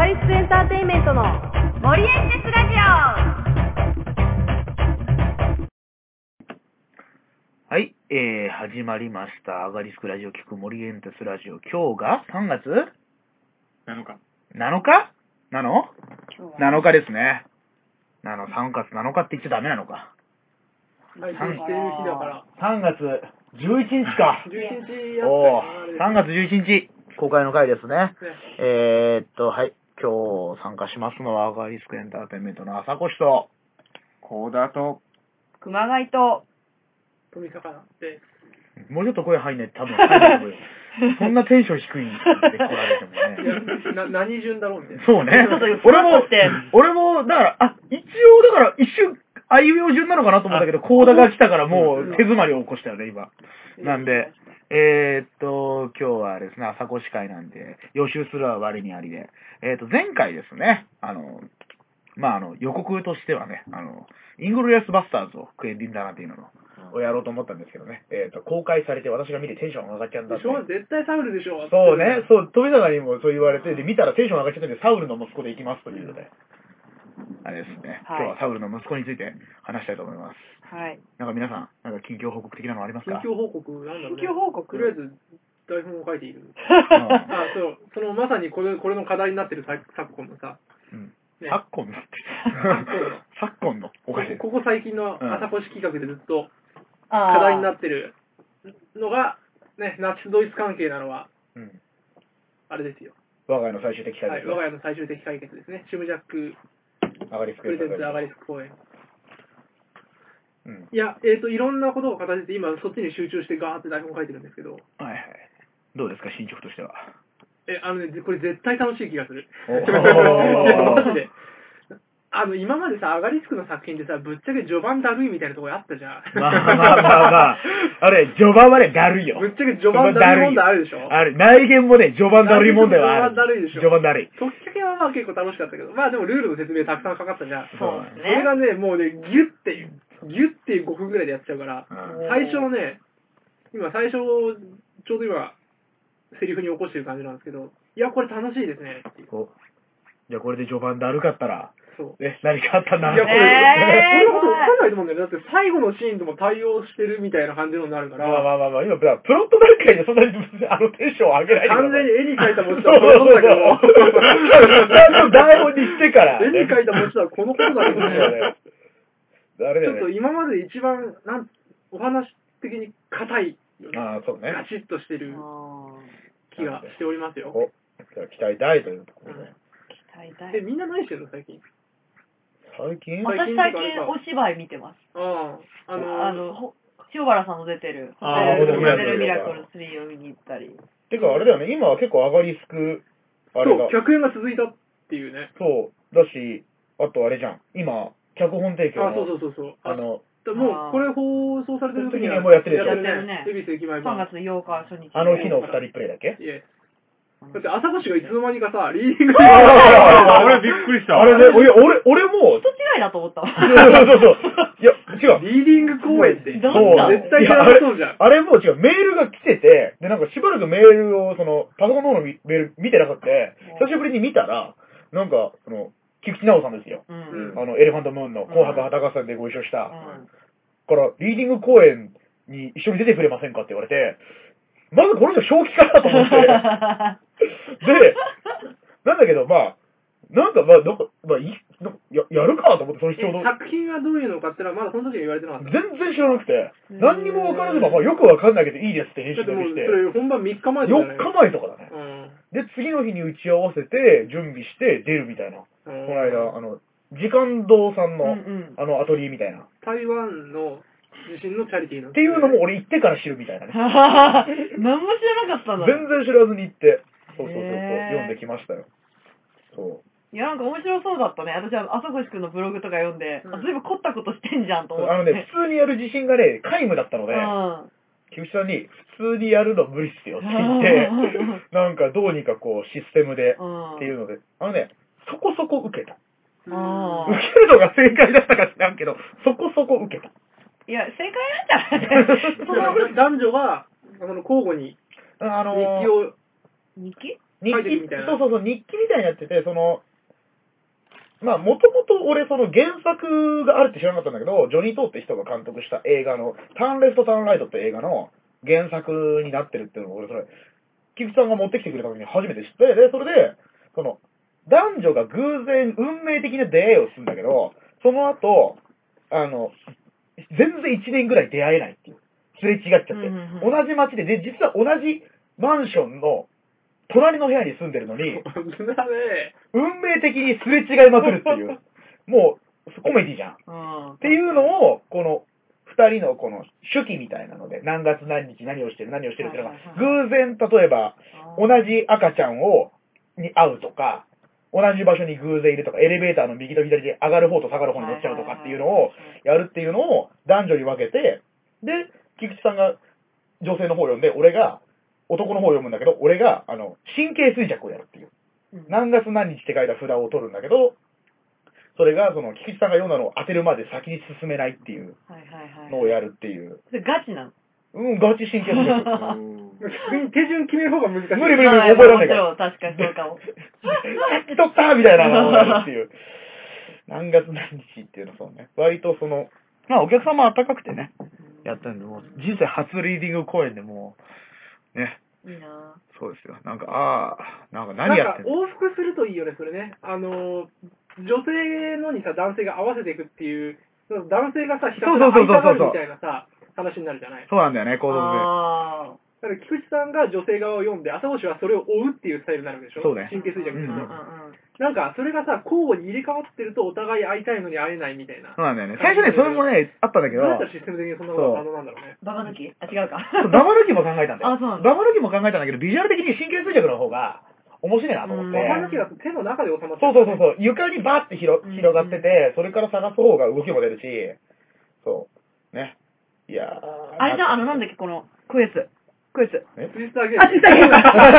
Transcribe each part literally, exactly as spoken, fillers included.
ガリスクエンターテインメントの森エンテスラジオ。はい、えー、始まりました。アガリスクラジオ聞く森エンテスラジオ。今日がさんがつなのか。 なのかなの ?なのかですね。なの、さんがつなのかって言っちゃダメなのか。 配信している日だから。 さんがつじゅういちにちか。 じゅういちにちやおったー、さんがつじゅういちにち、公開の回ですね。 ねえーっと、はい。今日参加しますのはアガリスクエンターテインメントの朝越と、 コーダと、 熊谷と富坂で。 もうちょっと声入んねえ多分入ると思うよ。そんなテンション低いんで来られてもね。 な何順だろうみたいな。 そうね。俺も、俺も、だから、あ、一応だから一瞬、あいうえお順なのかなと思ったけど、コーダが来たからもう手詰まりを起こしたよね、今。なんで、えー、っと、今日はですね、朝越会なんで、予習するは割にありで、えー、っと、前回ですね、あの、まあ、あの、予告としてはね、あの、イングルリアスバスターズをクエンディン・タランティーノの、をやろうと思ったんですけどね、えー、っと、公開されて私が見てテンション上がっちゃったんで。 でしょ絶対サウルでしょ。 そうね、そう、富永にもそう言われて、で、見たらテンション上がっちゃったんで、サウルの息子で行きますというので、あれですね、 はい今日はサウルの息子について話したいと思います。 はい。 なんか皆さん、なんか近況報告的なのありますか？ 近況報告なんだろうね。 近況報告とりあえず、台本を書いている。 うんあ、そう、そのまさにこれ、これの課題になってる昨昨今のさ、 うんね昨今のって。昨今の。おかしい。 ここ最近の朝越企画でずっとあー課題になってるのが、ね、ナチスドイツ関係なのは、 うん。 あれですよ。 我が家の最終的解はい、 決。 我が家の最終的解決ですね。シムジャックアガリスクプレゼンツアガリスク公演。 うん。 いや、えっ、と、いろんなことを形で今そっちに集中してガーって台本書いてるんですけど、 はいはい。どうですか、進捗としては。 え、あのね、これ絶対楽しい気がする。 おいやマジで。あの、今までさ、アガリスクの作品でさ、ぶっちゃけ序盤だるいみたいなところあったじゃん。 まあまあまあまあ。あれ、序盤はね、だるいよ。 ぶっちゃけ序盤だるい問題あるでしょ。 あれ、内言もね、序盤だるい問題はある。 序盤だるいでしょ。 序盤だるい。 とっかけはまあ結構楽しかったけど、まあでもルールの説明たくさんかかったじゃん。 そうですそれね。 がね、もうね、ギュッて、ギュッてごふんぐらいでやっちゃうから、 うん最初のね、今最初、ちょうど今、セリフに起こしてる感じなんですけど、いや、これ楽しいですねっていう。 おじゃあこれで序盤だるかったら、 そう。 ね、何かあったんだいや、これ、 えーそんなことわかんないと思うんだよね。だって最後のシーンとも対応してるみたいな感じのになるから。 まあまあまあまあ、今、プロット段階でそんなにあのテンションを上げないでください。 完全に絵に描いた文字そうはこのことだけど。 ちゃんと台本にしてから、 絵に描いた文字はこのことだけどそうだね。 ね。あれだちょっとよね。 今までで一番、なんお話的に硬い、 ああ、そうね。 ガチッとしてるあ気がしておりますよ。 お、じゃあ期待大というところで。 ー期待大で、みんな何してるの最近。 最近私最近お芝居見てます。 ああ、あのー、 あの、ほ塩原さんの出てるホあーテルホテルミラクルスリーを見に行ったり。 てかあれだよね、今は結構上がりすく、あれがそう、。客演が続いたっていうね。 そう、だし、あとあれじゃん、今、脚本提供あ、そうの、 そうそうそう。 あの、 だもう、これ放送されてる時には、 もうやってるでしょやってるね。恵比寿駅前さん版。 がつようか初日。 あの日の二人プレイだっけいえ。だって朝越がいつの間にかさ、リーディングあ俺びっくりした。 あれね、俺、俺、俺も、 人違いだと思ったわ。 そうそうそう。いや、違う。 リーディング公演って。 どそうな絶対知らなそうじゃん。 あれも違う、メールが来てて、で、なんかしばらくメールを、その、パソコンの方のメール見てなくて、久しぶりに見たら、なんか、その、菊池直さんですよ。 うん。 あの、エレファントムーンの紅白旗合戦でご一緒した。 うんから、リーディング公演に一緒に出てくれませんかって言われて、まずこの人正気かなと思って。で、なんだけど、まあ、なんか、まあ、なんか、まあ、いなんかややるかと思って、その人ちょうど。 作品はどういうのかってのはまだその時に言われてなかった。 全然知らなくて、何にも分からずまま、よく分かんないけどいいですって編だってもう、そ集だけして、 れ本番みっかまえとかよっかまえとかだね。 うん。 で、次の日に打ち合わせて、準備して出るみたいな。ここの間、あの、時間堂さんの、 うんうんあの、アトリエみたいな。 台湾の地震のチャリティーの。 っていうのも俺行ってから知るみたいなね。 何も知らなかったんだ。 全然知らずに行って、そうそうそうそう、 へー読んできましたよ。そいや、なんか面白そうだったね。私は朝越くんのブログとか読んで、 うんあずいぶん凝ったことしてんじゃんとう。 思って。 あのね、普通にやる自信がね、皆無だったので、 うん。 菊池さんに、普通にやるの無理っすよって言って、なんかどうにかこう、システムで、 うんっていうので、あのね、そこそこ受けた。 あ受けるのが正解だったか知らんけど、そこそこ受けた。 いや、正解なんじゃないその男女が、その交互にあの日記を、 日記日書いてる記みたいな。 そうそうそう、日記みたいになってて、その、まあ、もともと俺、その原作があるって知らなかったんだけど、ジョニー・トーって人が監督した映画の、ターンレフト・ターンライトって映画の原作になってるっていうのを俺、それ、菊池さんが持ってきてくれた時に初めて知って、で、それで、その、男女が偶然、運命的な出会いをするんだけど、その後、あの、全然一年ぐらい出会えないっていう。すれ違っちゃって。 うんうんうん、 同じ街で、で、実は同じマンションの隣の部屋に住んでるのに、運命的にすれ違いまくるっていう。もう、コメディじゃん。 うん、 っていうのを、この、二人のこの手記みたいなので、何月何日何をしてる何をしてるっていうのが、偶然、例えば、同じ赤ちゃんを、に会うとか、同じ場所に偶然いるとか、エレベーターの右と左で上がる方と下がる方に乗っちゃうとかっていうのをやるっていうのを男女に分けて、で、菊池さんが女性の方を読んで、俺が男の方を読むんだけど、俺が、あの、神経衰弱をやるっていう。何月何日って書いた札を取るんだけど、それが、その、菊池さんが読んだのを当てるまで先に進めないっていうのをやるっていう。 それガチなの？ うん、ガチ神経衰弱。 逆に手順決める方が難しい。 無理無理無理、覚えられないから。 確かにそうかも。 さっき取ったみたいなのをやるっていう。何月何日っていうのそうね。割とその、まあお客さんも温かくてね、やったんで、もう人生初リーディング公演でもう、ね。 いいなぁ。 そうですよ。なんか、ああ、なんか何やってんの？ なんか往復するといいよね、それね。あの、女性のにさ、男性が合わせていくっていう、男性がさ、ひたすら会いたがるみたいなさ、話になるじゃない。 そうなんだよね、構造で。 ああ。 だから菊池さんが女性側を読んで、朝越はそれを追うっていうスタイルになるわけでしょ。 そうね。 神経衰弱にうんうんすると。なんか、それがさ、交互に入れ替わってるとお互い会いたいのに会えないみたいな。 そうなんだよね。最初ね、それもね、あったんだけど。 どうやったらシステム的にそんなことが可能なんだろうね。 ババ抜きあ、違うか。 ババ抜きも考えたんだよ。 あ、そうなんだ。ババ抜きも考えたんだけど、ビジュアル的に神経衰弱の方が面白いなと思って。 ババ抜きだと手の中で収まってる。そうそうそうそう。床にバーって広広がってて、それから探す方が動きも出るし、そう。ね。いやー。 あれじゃ、あの、なんだっけ、この、クエス。クエス。 えツイスターゲーム。 あ、ツイスターゲー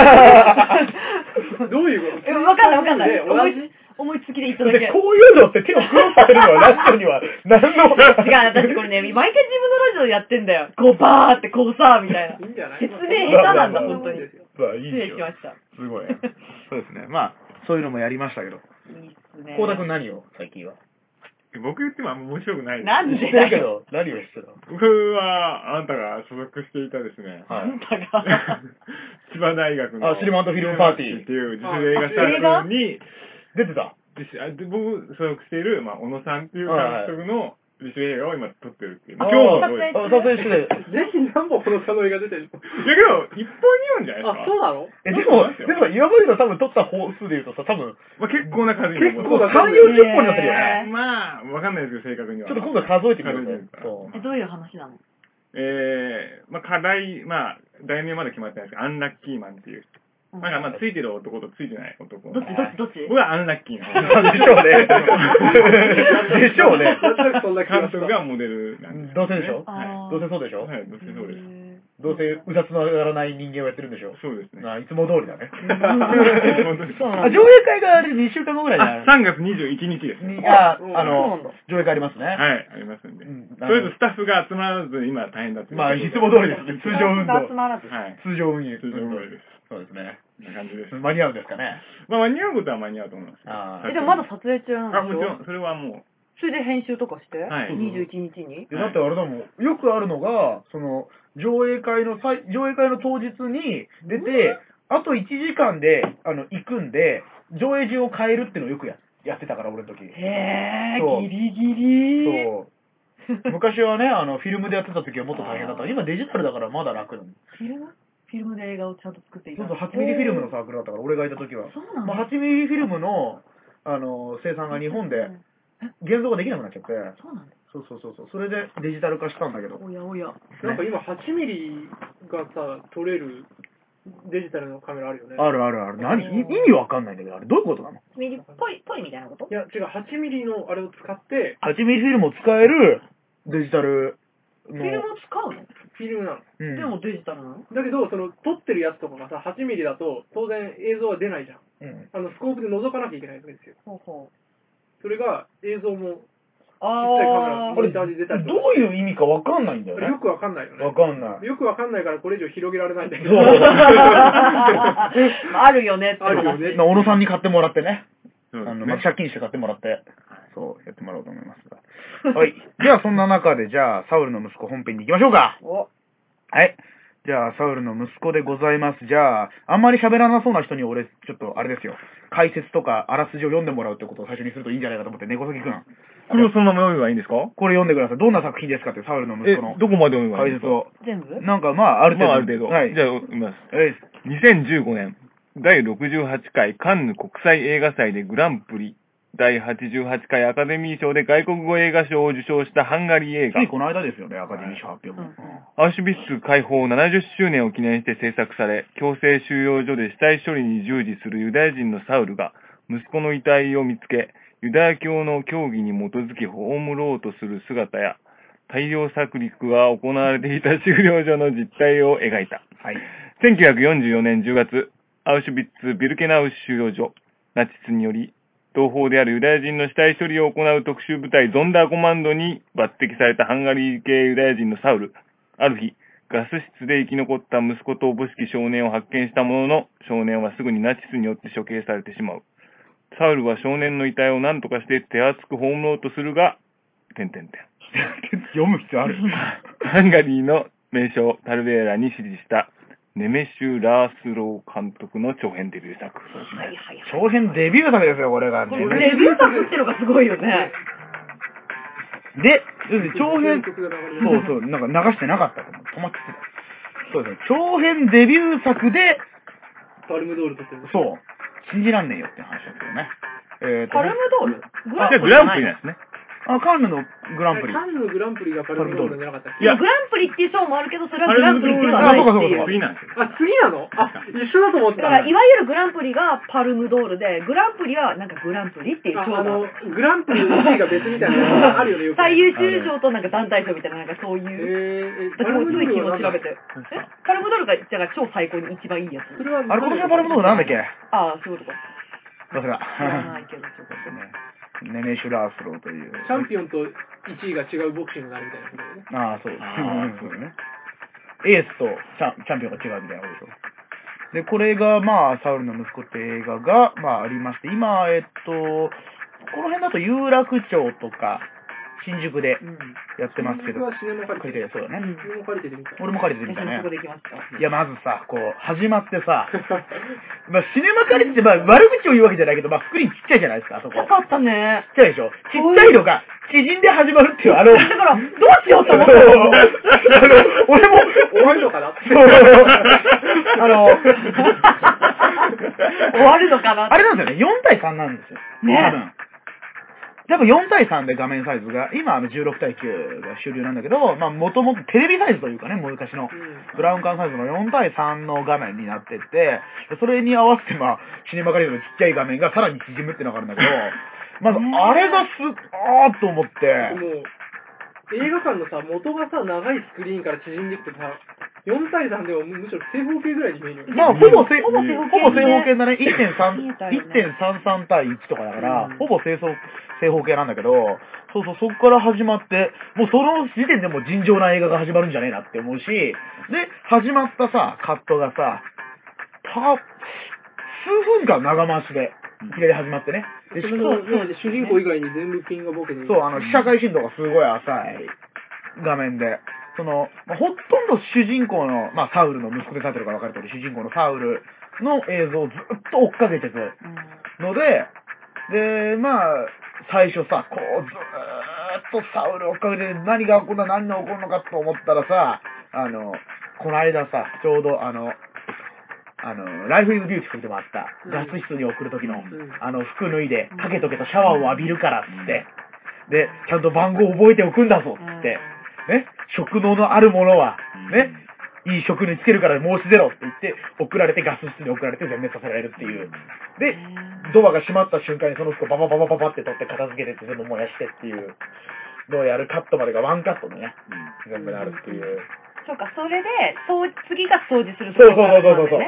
ム。 どういうこと？ え、わかんないわかんない。 同じ思いつきで言っただけ。 こういうのって手をクロスされるのはラジオには何の。 違う、私これね、毎回自分のラジオでやってんだよ。こうバーってこうさーみたいな。 いいんじゃない？ 説明下手なんだ、本当に。 まあ、いい失礼しました。 すごい。そうですね。まあ、そういうのもやりましたけど。 いいっすね。 幸田くん何を最近は。 僕言ってもあんま面白くないです。 なんで知ってるけど、何をしてたの？ 僕は、あんたが所属していたですね。 あんたが。 千葉大学の。 あ、シネマントフィルムパーティー。 っていう自主映画サークルに、 出てた。 で僕、所属している、まあ、小野さんっていう監督の自主映画を今撮ってるっていう。 今日も撮影撮影してる。 ぜひ何本この佐野映画出てるの？いやけど、一本二本じゃないですか。 あ、そうなの？ え、でも、でも今までの多分撮った本数で言うとさ、多分、 まあ、結構な数に結構さん、よんじゅっぽんになってるよね。 まあ、わかんないですけど、正確には。 ちょっと今度数えてみようね。 え、どういう話なの？ えー、まあ、課題、まあ、題名まで決まってないですけど、アンラッキーマンっていう。なんかまあ、ついてる男とついてない男。 どっちどっちどっち？ 僕はアンラッキーなでしょうね。でしょうね。 監督がモデルなんです。 どうせでしょ？ はい。 どうせそうでしょ？ はい、どうせそうです。 どうせうさつの上がらない人間をやってるんでしょ？ そうですね。 あ、いつも通りだね。 そうあ、上映会があれにしゅうかんごぐらいじゃない？ あ、さんがつにじゅういちにちです。 あ、あの、上映会ありますね。 はい、ありますんで。とりあえずスタッフが集まらず今大変だって。 まあ、いつも通りです。通常運動。 集まらず。 はい。 通常運営。 通常運営です。 そうですね。 こんな感じです。 間に合うんですかね。 まあ、間に合うことは間に合うと思います。 あえ、でもまだ撮影中なんでしょ？ あ、もちろん、それはもう。 それで編集とかして？ はい。 にじゅういちにちに？ だってあれだもん、よくあるのが、その、上映会の際、上映会の当日に出て、あといちじかんで、あの、行くんで、上映順を変えるっていうのをよくややってたから、俺の時。 へそうー、ギリギリ。 そう。昔はね、あの、フィルムでやってた時はもっと大変だった。今デジタルだからまだ楽なの。 フィルムフィルムで映画をちゃんと作っていた。 そうそう、はちミリフィルムのサークルだったから、俺がいた時は。 そうなの？ まあ、はちミリフィルムの、あの、生産が日本で、現像ができなくなっちゃって。 そうなんだ。 そうそうそうそう。それでデジタル化したんだけど。 おやおや。 なんか今はちミリがさ、撮れるデジタルのカメラあるよね。 あるあるある。何意味わかんないんだけど、あれどういうことなの？ ミリっぽい、ぽいみたいなこと？ いや、違う、はちミリのあれを使って、 はちミリフィルムを使えるデジタルの。 フィルムを使うの？ フィルムなの。 うん、 でもデジタルなの？ だけど、その、撮ってるやつとかがさ、はちミリだと、当然映像は出ないじゃん。 うん、 あの、スコープで覗かなきゃいけないわけですよ。 ほうほそれが、映像もあモニターで出たりとか。 どういう意味かわかんないんだよね。 よくわかんないよね。 わかんない。 よくわかんないからこれ以上広げられないんだけど。 そう。 あるよねって話。 あるよね小野さんに買ってもらってね。 そうですねあの、まあ、借金して買ってもらって、そう、やってもらおうと思いますが。はい。じゃあ、そんな中で、じゃあ、サウルの息子本編に行きましょうか。 おはい。じゃあ、サウルの息子でございます。じゃあ、あんまり喋らなそうな人に俺、ちょっと、あれですよ。解説とか、あらすじを読んでもらうってことを最初にするといいんじゃないかと思って、猫崎くん。 これをそのまま読めばいいんですか？ これ読んでください。どんな作品ですかって、サウルの息え、 子のどこまで読めばいいんですか？ 解説を。 全部なんか、まあ、ある程度。 まあ、ある程度。 はい。 じゃあ、読みます。 えいにせんじゅうごねん、だいろくじゅうはちかいカンヌ国際映画祭でグランプリ、だいはちじゅうはちかいアカデミー賞で外国語映画賞を受賞したハンガリー映画つい。この間ですよね、アカデミー賞発表も。 うんアウシュビッツ解放ななじゅっしゅうねんを記念して制作され、強制収容所で死体処理に従事するユダヤ人のサウルが、息子の遺体を見つけ、ユダヤ教の教義に基づき葬ろうとする姿や、大量殺戮が行われていた収容所の実態を描いた。 はい。 せんきゅうひゃくよんじゅうよねんじゅうがつ、アウシュビッツ・ビルケナウ収容所、ナチスにより、同胞であるユダヤ人の死体処理を行う特殊部隊ゾンダーコマンドに抜擢されたハンガリー系ユダヤ人のサウル。ある日、ガス室で生き残った息子とおぼしき少年を発見したものの、少年はすぐにナチスによって処刑されてしまう。サウルは少年の遺体を何とかして手厚く葬ろうとするが、点々点。 読む必要あるハンガリーの名将タルベーラに支持したネメシュ・ラースロー監督の長編デビュー作。 はいはいはい。 長編デビュー作ですよ、これが。 これレビュー作っていうのがすごいよね。 で、長編、 曲が流れるそうそう、なんか流してなかったと思う。止まってた。そうですね。長編デビュー作で、 パルムドール取ってる。 そう、信じらんねえよって話ですよね。えーとパルムドールグあ、じゃあグランプリなんですね。 あ、カンヌのグランプリ。 カンヌグランプリがパルムドールじゃなかったっけ？ いや、グランプリっていう賞もあるけど、それはグランプリではないっていう。 次なんですよ。 あ、次なの？あ、一緒だと思ってた。 だから、いわゆるグランプリがパルムドールで、グランプリはなんかグランプリっていう賞ああのが。、 グランプリのいちいが別みたいなのがあるよね、よく。 最優秀賞となんか団体賞みたいな、なんかそういう。 えー、え、 私もつい昨日調べて。 て。 えパルムドールが、じゃあ超最高に一番いいやつ。 それは、 あれ、今年のパルムドールなんだっけ？ ああ、そういうことか。 忘れた。 知らないけど、そういうことね。ネメシュラースローという。 チャンピオンといちいが違うボクシングになるみたいなことだよね。 ああ、そうです。 あーそうね。エースとチャンチャンピオンが違うみたいなことでしょ。で、これが、まあ、サウルの息子って映画が、まあ、ありまして、今、えっと、この辺だと有楽町とか、新宿でうん。 やってますけど、 僕はシネマ借りて借りて、そうだね。 シネマ借りててみたい。 俺も借りてみたね私もそこ。で行きました。 いや、まずさ、こう、始まってさ、まあ、シネマ借りて、まあ、悪口を言うわけじゃないけど、まあ、スクリーンちっちゃいじゃないですか、あそこ。 よかったね。 ちっちゃいでしょ。ちっちゃいのが、縮んで始まるっていう、あの、 だから、どうしようと思ったそうのあの、俺も、 終わるのかなって。 そうあの、 終わるのかなあれなんですよね、よんたいさんなんですよ。 ね多分。多分よんたいさんで画面サイズが、今あのじゅうろくたいきゅうが主流なんだけど、まあもともとテレビサイズというかね、昔のブラウン管サイズのよんたいさんの画面になってて、それに合わせてまあ、シネマカリーのちっちゃい画面がさらに縮むっていうのがあるんだけど、まずあれがす、あーっと思って、 もう、映画館のさ、元がさ、長いスクリーンから縮んでいくとさ、よんたいさんではむしろ正方形ぐらいに見えるよね。 まあ、ほぼ正、 ほぼ正方形ほぼ正方形だね。いってんさん、 見えたよねいってんさんさん対いちとかだから、 うんほぼ正方正方形なんだけど、そうそう、そこから始まって、もうその時点でもう尋常な映画が始まるんじゃねえなって思うし、で、始まったさ、カットがさ、た、数分間長回しで、いきなり始まってね。でそしかもれのね主人公以外に全部ピンがボケで。 そう、あの、被写界深度がすごい浅い画面で、その、まあほとんど主人公の、まあ、サウルの息子で立ってるから分かる通り、主人公のサウルの映像をずっと追っかけていくので、で、まあ、最初さ、こう、ずーっとサウルを追っかけて、何が起こるの、何が起こるのかと思ったらさ、あの、この間さ、ちょうどあの、あの、ライフイズビューティフルでもあった、 うんガス室に送る時の、 うんあの、服脱いで、かけとけとシャワーを浴びるからっつって、で、ちゃんと番号を覚えておくんだぞっつって、ね、職能のあるものは、ね、いい職につけるから申し出ろって言って、送られてガス室に送られて全滅させられるっていう。で、ドアが閉まった瞬間にその服をババババババって取って片付けてって全部燃やしてっていうのをやるカットまでがワンカットでね、全部なるっていう。 そうか、それで、そう次が掃除するそうそうところそうそうそう。 なんだよね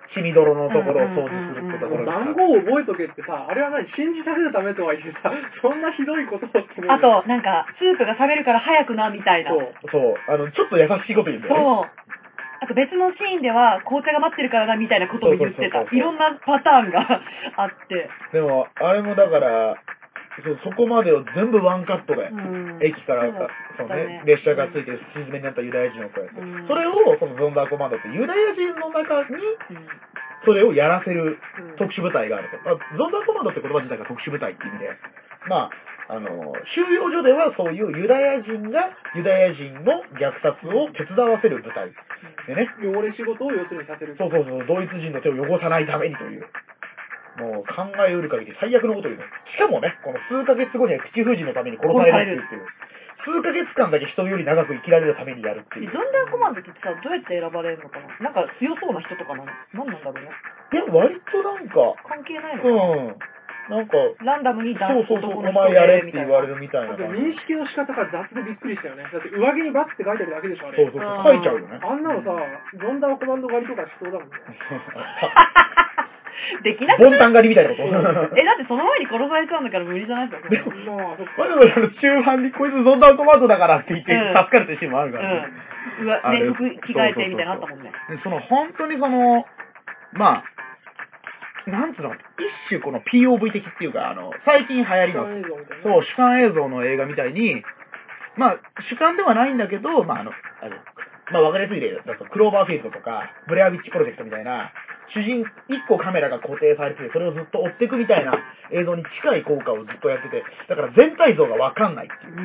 血みどろのところを掃除するってところに番号を覚えとけってさ、あれは何、信じさせるためとはいえさ、そんなひどいことをって思う。 あと、なんか、スープが冷めるから早くな、みたいな。 そう。 そう、あの、ちょっと優しいこと言うんだよね。 そう。あと別のシーンでは、紅茶が待ってるからな、みたいなことを言ってた。 そうそうそうそういろんなパターンがあって。 でも、あれもだから、そ, そこまでを全部ワンカットで、うん、駅からか、そうね、ね、列車がついてる沈めになったユダヤ人をこうやって、うん、それを、そのゾンダーコマンドってユダヤ人の中に、それをやらせる特殊部隊があると。まあ、ゾンダーコマンドって言葉自体が特殊部隊って意味で、まあ、あの、収容所ではそういうユダヤ人がユダヤ人の虐殺を手伝わせる部隊でね。 汚れ仕事を要するにさせる。 そうそうそう、ドイツ人の手を汚さないためにという。もう考えうる限り最悪のこと言うね。しかもね、この数ヶ月後には口封じのために殺されるっていう。数ヶ月間だけ人より長く生きられるためにやるっていう。 ゾンダーコマンドってさ、どうやって選ばれるのかな。なんか強そうな人とかなの。なんなんだろうね。 いや、割となんか。 関係ないのかな。 うん。なんか、 ランダムに男そうそうそう、お前やれって言われるみたいな感じ。 認識の仕方が雑でびっくりしたよね。だって上着にバッって書いてるだけでしょ、あれ。 そうそうそう、書いちゃうよね。 あんなのさ、ゾンダーコマンド狩りとかしそうだもんね。 できなくない？ ボンタン狩りみたいなこと。 え、だってその前に殺されちゃうんだから無理じゃないですか。 でも、まあ、でも中盤にこいつゾンダーコマンドだからって言って助かるってシーンもあるからね。 うん。うわ、ね、服着替えてみたいなのあったもんね。 で、その本当にその、まあ、なんつうの、一種この ピーオーブイ 的っていうか、あの、最近流行りの、そう、主観映像の映画みたいに、まあ、主観ではないんだけど、まあ、あの、あのまあ、わかりやすい例だと、クローバーフィールドとか、ブレアウィッチプロジェクトみたいな、主人、一個カメラが固定されてて、それをずっと追っていくみたいな映像に近い効果をずっとやってて、だから全体像がわかんないっていう。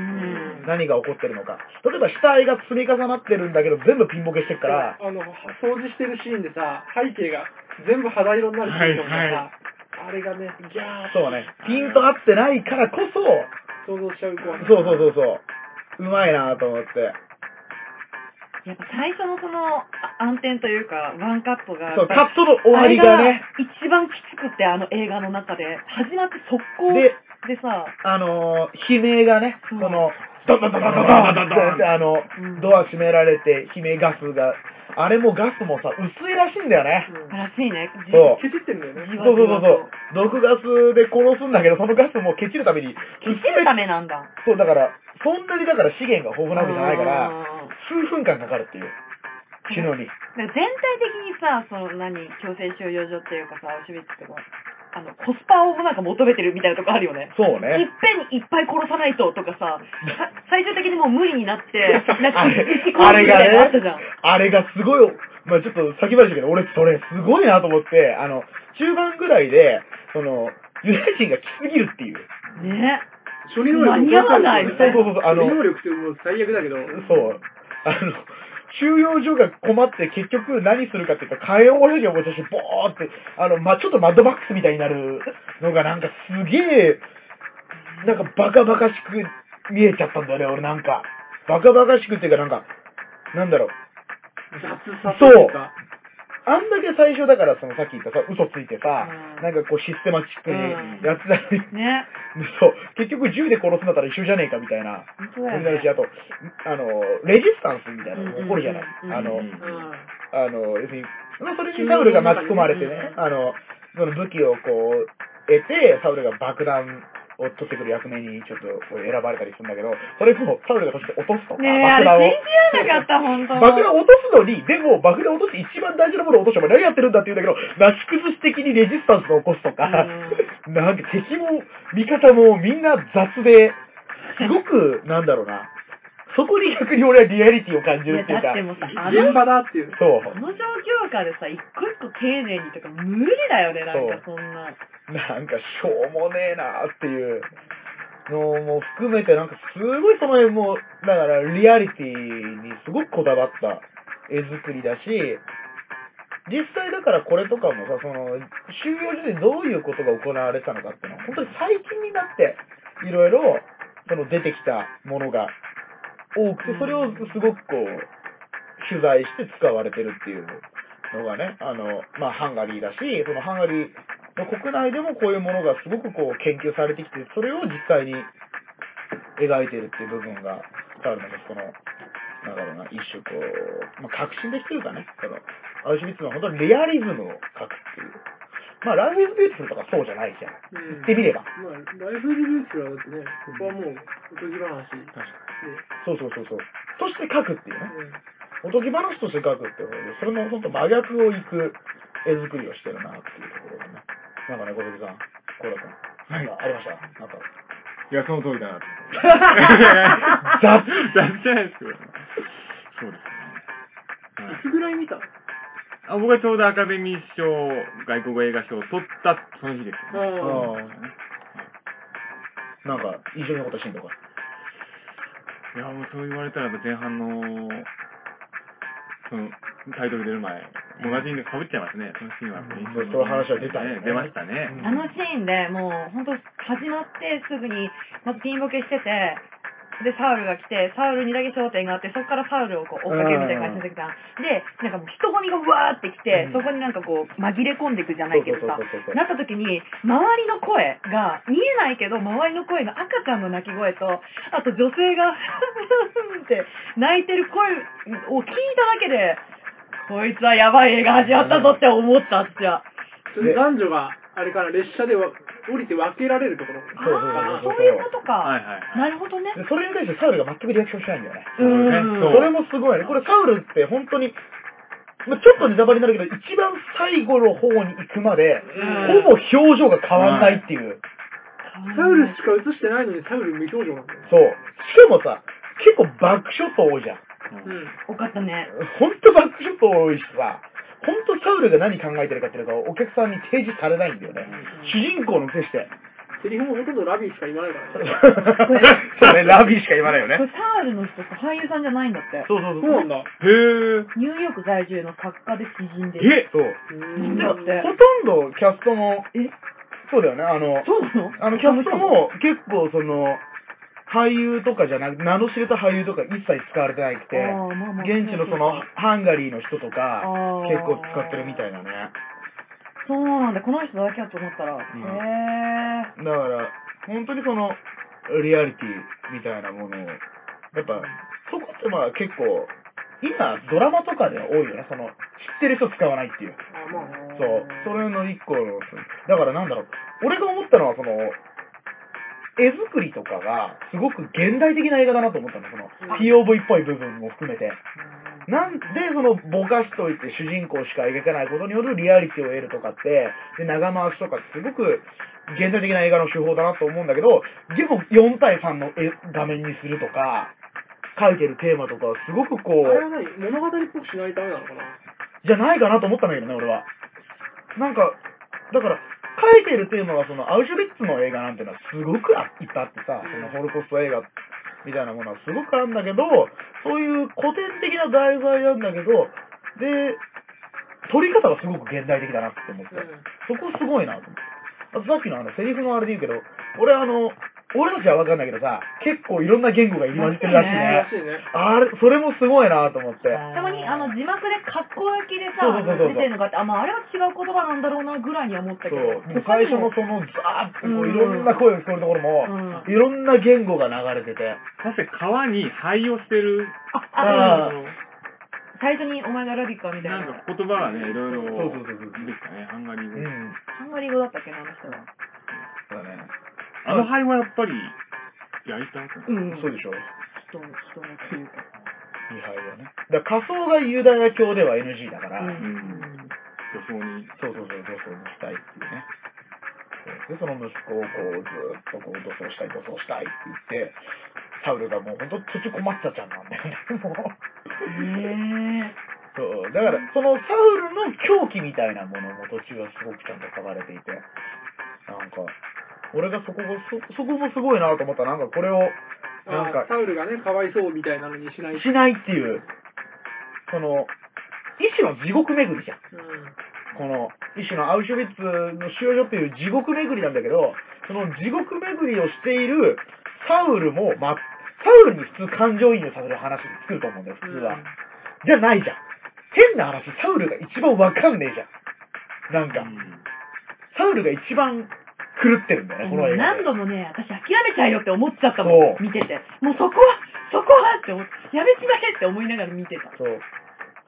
何が起こってるのか。例えば死体が積み重なってるんだけど、全部ピンボケしてるから。 あの、掃除してるシーンでさ、背景が全部肌色になるシーンとかさ、はいはい、あれがね、ギャーそうね。ピンと合ってないからこそ、 想像しちゃう怖い。 そうそうそうそう。うまいなと思って。 やっぱ最初のその暗転というかワンカットがそうカットの終わりがね一番きつくて、あの映画の中で始まって速攻ででさあのー、悲鳴がね、そのドドドドドドドドってあの、うん、ドア閉められて悲鳴ガスがあれもガスもさ薄いらしいんだよね、 うん、らしいね。 そうケチってんだよね。 そうそうそうそう毒ガスで殺すんだけど、そのガスもケチるためにケチるためなんだ。 そうだからそんなにだから資源が豊富なわけじゃないから数分間かかるっていう死ぬのに。 全体的にさ、その何、強制収容所っていうかさ、アウシュビッツとか、あの、コスパをなんか求めてるみたいなとこあるよね。 そうね。 いっぺんにいっぱい殺さないととかさ、最終的にもう無理になって、なんか、 あれ、あれがね、あれがすごい、まあちょっと先走るけど、俺それすごいなと思って、あの、中盤ぐらいで、その、ユダヤ人が来すぎるっていう。 ね。 処理能力間に合わない。 そうそうそう。 あの、処理能力ってもう最悪だけど。 そう。あの、収容所が困って結局何するかっていうと、火炎放射器を起こしてボーって、あの、ま、ちょっとマッドバックスみたいになるのがなんかすげえ、なんかバカバカしく見えちゃったんだよね、俺なんか。バカバカしくっていうかなんか、なんだろう。 雑さというか。あんだけ最初だから、そのさっき言ったさ、嘘ついてさ、うん、なんかこうシステマチックにやってたのに、うん、ね。そう、結局銃で殺すんだったら一緒じゃねえかみたいな。 そうだよね。 し、あと、あの、レジスタンスみたいなのが起こるじゃない。あの、うん、あの、要するに、それにサウルが巻き込まれてね、あの、その武器をこう、得て、サウルが爆弾を取ってくる役目にちょっと選ばれたりするんだけど、それもサウルが途中で落とすとか、 ねえ、爆弾を。信じられなかった、ほんと。 爆弾を落とすのに、でも爆弾を落として一番大事なものを落としても何やってるんだって言うんだけど、なし崩し的にレジスタンスを起こすとか、なんか敵も味方もみんな雑で、すごく、なんだろうな。そこに逆に俺はリアリティを感じるっていうか。 だってもさ、 あの現場だっていう。 そう。 この状況下でさ、一個一個丁寧にとか無理だよね、なんかそんな。 なんかしょうもねえなっていうのも含めて、なんかすごいその辺も、だからリアリティにすごくこだわった絵作りだし、実際だからこれとかもさ、その、収容所でどういうことが行われたのかっていうのは、本当に最近になって、いろいろ、その出てきたものが多くて、それをすごくこう、取材して使われてるっていうのがね、あの、まあ、ハンガリーだし、そのハンガリーの国内でもこういうものがすごくこう、研究されてきて、それを実際に描いてるっていう部分があるので、その、なんだろうな、一種こう、まあ、革新的というかね、その、 アウシュビッツの本当にレアリズムを書くっていう。まあ、ライフイズビューティフルとかそうじゃないじゃん。言ってみれば。 まあ、ライフイズビューティフルはだってね、ここはもう、おとぎ話。確かに。 そうそうそうそう。として書くっていうね。おとぎ話として書くっていうので、それの本当真逆をいく絵作りをしてるなっていうところがね。なんかね、小関さん、小田君、なんかありましたなんか。 いや、その通りだなと。 雑雑じゃないですけど。そうですね。 いつぐらい見た？ あ、僕はちょうどアカデミー賞、外国語映画賞を取ったその日ですよね。 なんか、印象に残ったシーンとか。 いや、もうそう言われたら前半の、その、タイトル出る前、同じに被っちゃいますね。そのシーンは。 そういう話は出たね。 出ましたね。 あのシーンでもう、本当始まってすぐに、まずピンボケしてて、で、サウルが来て、サウルにだけ焦点があって、そこからサウルをこう追っかけるみたいな感じで出てきた。で、なんかもう人混みがわーって来て、そこになんかこう、紛れ込んでいくじゃないけどさ、なった時に、周りの声が、見えないけど、周りの声が赤ちゃんの泣き声と、あと女性が、って泣いてる声を聞いただけで、こいつはやばい映画始まったぞって思ったっちゃ。 男女が、あれから列車では降りて分けられるところ。 ああ、そういうことか。 はいはい。 なるほどね。 それに対してサウルが全くリアクションしないんだよね。 うん。 それもすごいね。これサウルって本当に、まあ、ちょっとネタバレになるけど、一番最後の方に行くまで、ほぼ表情が変わんないっていう。 サウルしか映してないのにサウル無表情なんだよ。 そう。しかもさ、結構バックショット多いじゃん。 うん。 多かったね。 ほんとバックショット多いしさ、ほんとサウルが何考えてるかっていうのがお客さんに提示されないんだよね。主人公のくせして。 セリフもほとんどラビーしか言わないからね。 そうね、ラビーしか言わないよね。 これサウルの人って俳優さんじゃないんだって。 そうそうそう。 そうなんだ。へぇー。 ニューヨーク在住の作家で詩人で。 えそう。 だって。 ほとんどキャストも、 えそうだよね、あの、 そうなのあのキャストも結構その、俳優とかじゃなく、名の知れた俳優とか一切使われてなくて、現地のそのハンガリーの人とか結構使ってるみたいなね。 そうなんだ、この人だけやと思ったら。へぇー。だから、本当にその、リアリティみたいなものを、やっぱ、そこってまあ結構、今、ドラマとかで多いよね、その、知ってる人使わないっていう。 あ、まあ、 そう。それの一個の、だからなんだろう、俺が思ったのはその、絵作りとかが、すごく現代的な映画だなと思ったの、その、ピーオーブイ っぽい部分も含めて。なんで、その、ぼかしといて主人公しか描けないことによるリアリティを得るとかって、で、長回しとかってすごく現代的な映画の手法だなと思うんだけど、でもよん対さんの絵画面にするとか、書いてるテーマとか、すごくこう、 あれは何物語っぽくしないためなのかなじゃないかなと思ったんだけどね、俺は。なんか、だから、書いてるテーマがそのアウシュビッツの映画なんてのはすごくいっぱいあってさ、そのホロコースト映画みたいなものはすごくあるんだけど、そういう古典的な題材なんだけど、で、撮り方がすごく現代的だなって思って、そこすごいなと思って。あとさっきのあのセリフのあれで言うけど、俺あの、俺たちは分かんないけどさ、結構いろんな言語が入り混じってるらしいね。あれ、それもすごいなと思って。 たまにあの字幕で格好焼きでさ、出てるのがあって、あ、まああれは違う言葉なんだろうなぐらいには思ったけど。 そう。最初のそのザーってこういろんな声が聞こえるところも、うん、いろんな言語が流れてて。 かつて川に灰をしてる。 あ、あ、最初にお前がラビッカみたいな。 なんか言葉がね、いろいろ。 そうそうそうそう。 できたね、ハンガリー語。うん。 ハンガリー語だったっけな、あの人は。 そうだね。 あの灰はやっぱり、焼いた後うん、そうでしょ。 人の、人のっていうか。 位牌はね。だから仮想がユダヤ教では エヌジー だから、うん。 女装に。 そうそうそう、女装にしたいっていうね。で、その息子をこう、ずっとこう、女装したい、女装したいって言って、サウルがもうほんと途中困っちゃちゃんなんだよね、もう。 へぇー。 そう、だから、そのサウルの狂気みたいなものも途中はすごくちゃんと書かれていて、なんか、俺がそこが、そ、そこもすごいなと思ったら、なんかこれを、なんか、 サウルがね、かわいそうみたいなのにしない。 しないっていう、その、一種の地獄巡りじゃん。うん、この、一種のアウシュビッツの収容所っていう地獄巡りなんだけど、その地獄巡りをしているサウルも、ま、サウルに普通感情移入させる話で作ると思うんだよ、普通は。うん、じゃないじゃん。変な話、サウルが一番わかんねえじゃん。なんか、うん、サウルが一番狂ってるんだよね、この映画。 何度もね、私諦めちゃうよって思っちゃったもん、見てて。もうそこは、そこはって思って、やめちまえって思いながら見てた。 そう。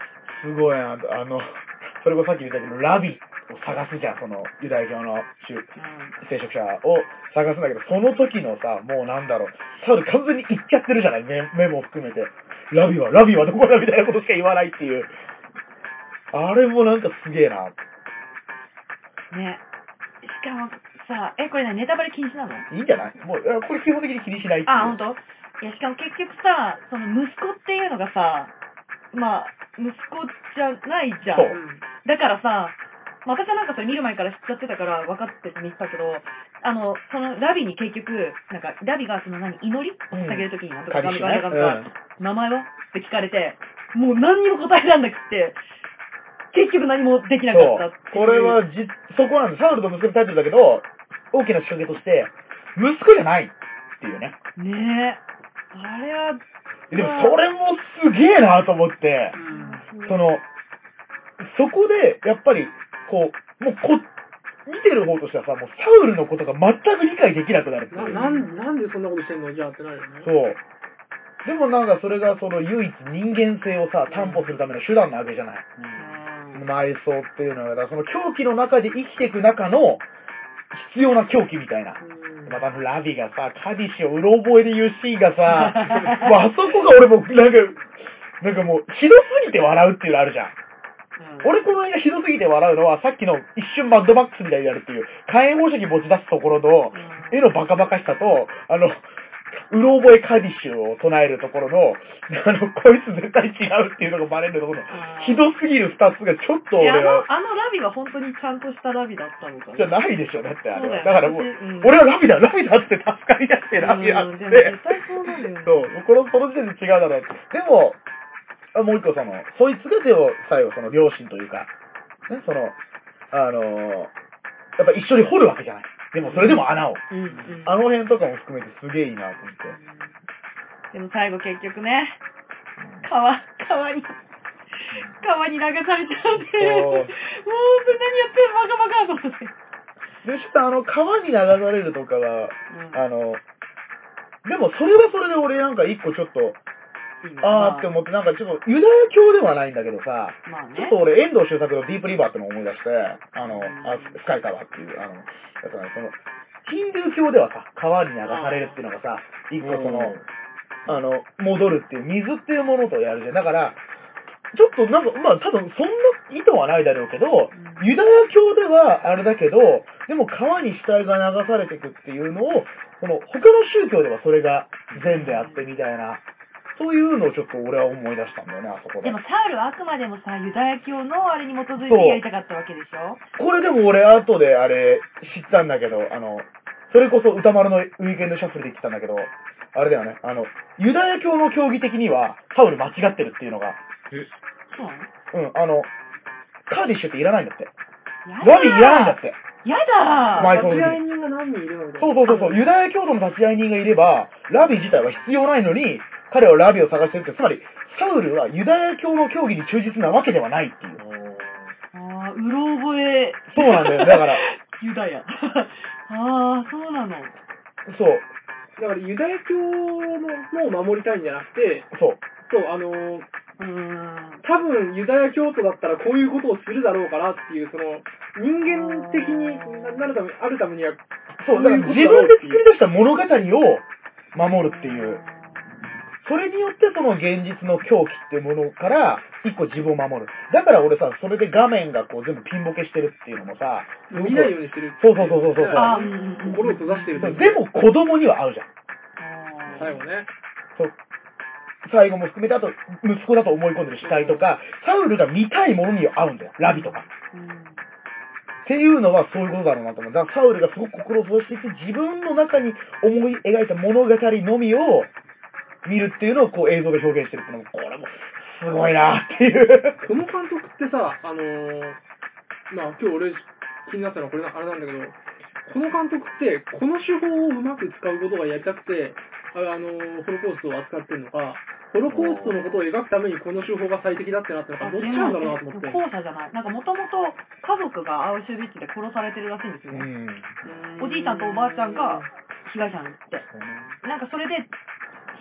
すごいな、あの、それこそさっき言ったけど、ラビを探すじゃん、そのユダヤ教の宗聖職者を探すんだけど、その時のさ、もうなんだろう、サウル完全に言っちゃってるじゃない、目目も含めて。ラビは、ラビはどこだみたいなことしか言わないっていう。あれもなんかすげえな。 ね。しかもさ、え、これね、ネタバレ禁止なの？ いいんじゃない？もう、いやこれ基本的に気にしないっていう。 あ、ほんと？いや、しかも結局さ、その息子っていうのがさ、まあ、息子じゃないじゃん。 そうだからさ、まあ私はなんかそれ見る前から知っちゃってたから分かってて見てたけど、あの、そのラビに結局、なんか、ラビがその何、祈りを捧げるときになんとか、 うんガムガムガムガム名前はって聞かれて、もう何にも答えらんなくって、結局何もできなかったっていう。 そう。これはじ、そこなんです。サウルと息子のタイトルだけど、大きな仕掛けとして、息子じゃないっていうね。 ねえ。あれは、 でもそれもすげえなと思って、 うん、 その、そこで、やっぱり、こう、もうこ、見てる方としてはさ、もうサウルのことが全く理解できなくなるっていう。 な、なんなんでそんなことしてんのじゃあってなるよね。 そう。でもなんかそれがその唯一人間性をさ、担保するための手段なわけじゃない。 うん、 埋葬っていうのが、だからその狂気の中で生きていく中の必要な狂気みたいな。 うんまたラビがさ、カディシをうろ覚えで言うシーンがさ、もうあそこが俺もなんか、なんかもうひどすぎて笑うっていうのあるじゃん。 うん、 俺この映画ひどすぎて笑うのはさっきの一瞬マッドマックスみたいになるっていう火炎放射器持ち出すところの絵のバカバカしさと、あの、うろ覚えカディッシュを唱えるところの、あの、こいつ絶対違うっていうのがバレるところの、ひどすぎる二つがちょっと俺は。 あの、あのラビは本当にちゃんとしたラビだったのかな。 じゃないでしょ、だってあれは。 だだからもう、 うん、 俺はラビだ、ラビだって助かりだってラビだって。 うん、でも絶対そうなるよね。 そう、この、この時点で違うだろうって。でも、もう一個その、そいつが手を最後その両親というか、ね、その、あのー、やっぱ一緒に掘るわけじゃない。でもそれでも穴を。 うんうん、 あの辺とかも含めてすげえいいなと思って。 でも最後結局ね、川、川に、川に流されちゃうんで、もう、それ何やってるバカバカと思って。 で、ちょっとあの、川に流されるとかは、 うん、 あの、でもそれはそれで俺なんか一個ちょっと、あーって思って、なんかちょっとユダヤ教ではないんだけどさ、 まあね、 ちょっと俺遠藤周作のディープリバーってのを思い出して、あの、あスカイタワーっていう、あの、やつなんですその、ヒンドゥー教ではさ、川に流されるっていうのがさ、一個その、あの、戻るっていう、水っていうものとやるじゃん。だから、ちょっとなんか、まあ多分そんな意図はないだろうけど、ユダヤ教ではあれだけど、でも川に死体が流されていくっていうのを、その他の宗教ではそれが善であってみたいな、そういうのをちょっと俺は思い出したんだよね、あそこで。 でもサウルはあくまでもさ、ユダヤ教のあれに基づいてやりたかったわけでしょ。 これでも俺後であれ知ったんだけど、あの、それこそ歌丸のウィークエンドシャッフルで言ってたんだけど、あれだよね、あの、ユダヤ教の教義的にはサウル間違ってるっていうのが、 え、そうなの？ うん、あの、カーディッシュっていらないんだって。 やだー。 ラビいらないんだって。 やだー。 埋葬立ち会い人が何人いるのみたいな。 そうそうそうそう、ユダヤ教徒の立ち会い人がいれば、ラビ自体は必要ないのに、彼はラビを探してるって、つまり、サウルはユダヤ教の教義に忠実なわけではないっていう。 ああ、うろ覚え。 そうなんだよ、だから。 ユダヤ。ああ、そうなの。 そう。 だからユダヤ教ののを守りたいんじゃなくて、 そう。 そう、あのー、 うーん。 多分ユダヤ教徒だったらこういうことをするだろうからっていう、その、人間的になるため、あるためには、 そう、だから自分で作り出した物語を守るっていう。それによってその現実の狂気っていうものから一個自分を守る。だから俺さ、それで画面がこう全部ピンボケしてるっていうのもさ、 見ないようにしてる。 そうそうそうそうそう。 あ心を閉ざしてる。 でも子供には合うじゃん。 最後ね。 そう。最後も含めて、あと息子だと思い込んでる死体とか、サウルが見たいものには合うんだよ。ラビとか。っていうのはそういうことだろうなと思う。だからサウルがすごく心を閉ざしていて、自分の中に思い描いた物語のみを見るっていうのをこう映像で表現してるっていうのも、これもすごいなっていう。 この監督ってさ、あのー、まあ今日俺気になったのはこれなあれなんだけど、この監督ってこの手法をうまく使うことがやりたくて、あのー、ホロコーストを扱ってるのか、ホロコーストのことを描くためにこの手法が最適だってなってのか、どっちなんだろうなと思って。 後者じゃない。なんかもともと家族がアウシュビッツで殺されてるらしいんですよね。 うんおじいちゃんとおばあちゃんが被害者なんですって。なんかそれで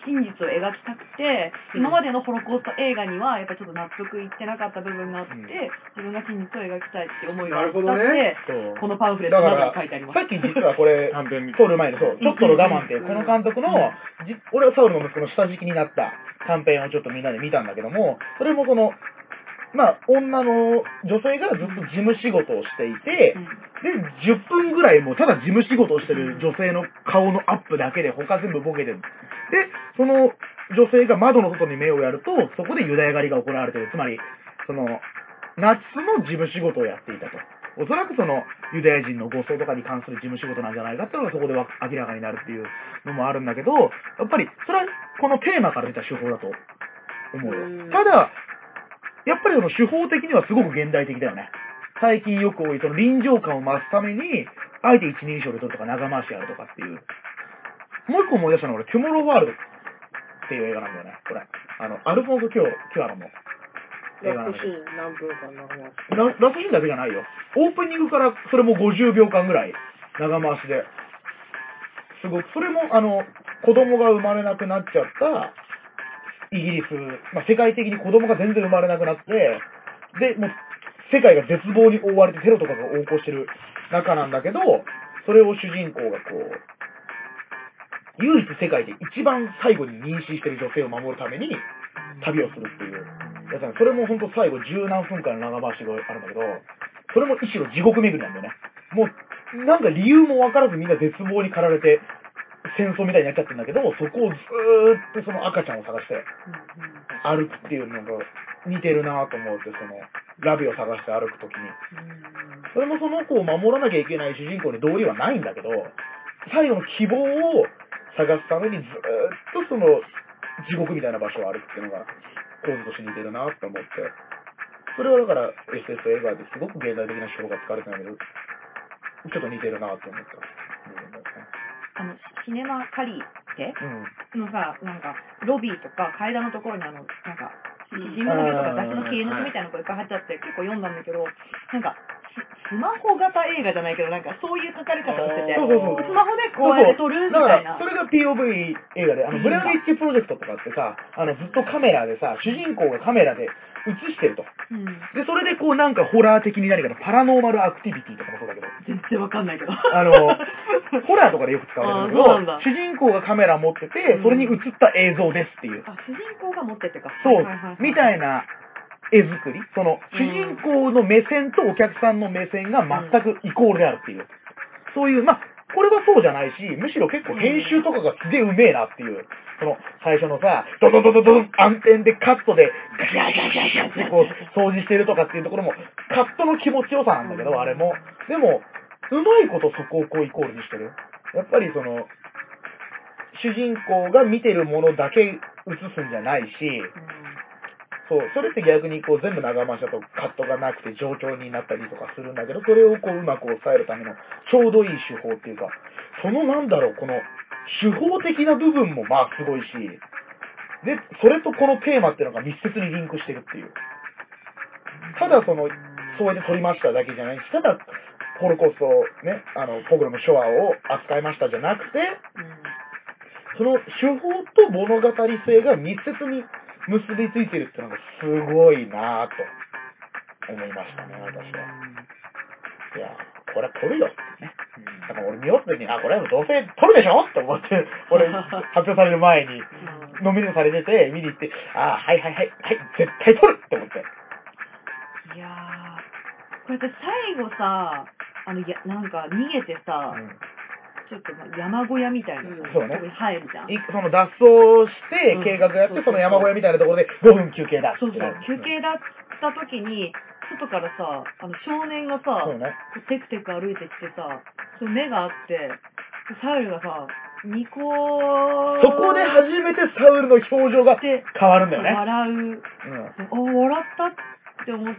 真実を描きたくて、今までのホロコースト映画にはやっぱちょっと納得いってなかった部分があって、うん、自分が真実を描きたいって思いがあったって、ね、このパンフレットの中に書いてあります。 さっき実はこれ撮る前にそうちょっとの我慢っていうこの監督の、うん、じ俺はサウルの息子の下敷きになった短編をちょっとみんなで見たんだけども、それもそのまあ、女の女性がずっと事務仕事をしていて、うん、で、じゅっぷんぐらいもうただ事務仕事をしてる女性の顔のアップだけで他全部ボケてる。で、その女性が窓の外に目をやると、そこでユダヤ狩りが行われている。つまり、その、ナチスの事務仕事をやっていたと。おそらくその、ユダヤ人の護送とかに関する事務仕事なんじゃないかっていうのがそこで明らかになるっていうのもあるんだけど、やっぱり、それはこのテーマから出た手法だと思うよ。ただ、やっぱりその手法的にはすごく現代的だよね。最近よく多いその臨場感を増すために、あえて一人称で撮るとか長回しやるとかっていう。もう一個思い出したのは俺、トゥモローワールドっていう映画なんだよね、これ。あの、アルフォンソ・キュアロの映画なんだけど。 ラストシーン何分間長回し。 ララストシーンだけじゃないよ。オープニングからそれもごじゅうびょうかんぐらい長回しで。すごく、それもあの、子供が生まれなくなっちゃった、イギリス、まあ、世界的に子供が全然生まれなくなって、で、もう、世界が絶望に覆われてテロとかが横行してる中なんだけど、それを主人公がこう、唯一世界で一番最後に妊娠してる女性を守るために旅をするっていうやつなんで、それも本当最後十何分間の長回しがあるんだけど、それも一種の地獄巡りなんだよね。もう、なんか理由もわからずみんな絶望に駆られて、戦争みたいになっちゃってるんだけど、そこをずーっとその赤ちゃんを探して歩くっていうのが似てるなと思って、そのラビを探して歩くときに。それもその子を守らなきゃいけない主人公に道理はないんだけど、最後の希望を探すためにずーっとその地獄みたいな場所を歩くっていうのが構図として似てるなと思って。それはだから エスエス 映画ですごく現代的な手法が使われてないけど、ちょっと似てるなと思った部分だよね。 あの、シネマカリーってのさ、なんか、ロビーとか階段のところにあの、なんか、新聞のとか雑誌の切り抜きみたいなのがいっぱい入っちゃって結構読んだんだけど、なんか、スマホ型映画じゃないけど、なんかそういう書かれ方をしてて、 そうそうそうスマホでこうやって撮るみたいな。 そうそう、だからそれが ピーオーブイ 映画で、あの、ブレアウィッチプロジェクトとかってさ、あの、ずっとカメラでさ、主人公がカメラで映してると。うん、で、それでこうなんかホラー的になるから、パラノーマルアクティビティとかもそうだけど。 全然わかんないけど。 あの、ホラーとかでよく使われるんだけど、主人公がカメラ持ってて、それに映った映像ですっていう。 あ、主人公が持ってってか。 そう、みたいな絵作り。その、主人公の目線とお客さんの目線が全くイコールであるっていう。そういう、まあ、これはそうじゃないし、むしろ結構編集とかがすげえうめえなっていう。その、最初のさ、ドドドドドン、暗転でカットで、ガシャガシャガシャってこう、掃除してるとかっていうところも、カットの気持ちよさなんだけど、あれも。でも、うまいことそこをこうイコールにしてる。やっぱりその、主人公が見てるものだけ映すんじゃないし、そう、それって逆にこう全部長回しだとカットがなくて冗長になったりとかするんだけど、それをこううまく抑えるためのちょうどいい手法っていうか、そのなんだろう、この手法的な部分もまあすごいし、で、それとこのテーマっていうのが密接にリンクしてるっていう。ただその、そうやって撮りましただけじゃないし、ただ、ホロコーストね、あの、ポグロム・ショアを扱いましたじゃなくて、その手法と物語性が密接に結びついてるっていうのがすごいなぁと思いましたね、私は。いや、これは撮るよってね。だから俺見よった時に、あ、これはどうせ撮るでしょって思って、俺発表される前にノミネートされてて、見に行って、あ、はいはいはい、はい、絶対撮るって思って。 いやー、これって最後さ、あの、や、なんか逃げてさ、うんちょっと山小屋みたいなところに入るじゃん。 その脱走して計画やって、うん、その山小屋みたいなところでごふん休憩だ。 そうそう。休憩だった時に、外からさ、あの少年がさ、ね、テクテク歩いてきてさ、その目があって、サウルがさ、ニコーそこで初めてサウルの表情が変わるんだよね。 笑う。うん、あ、笑ったって思って、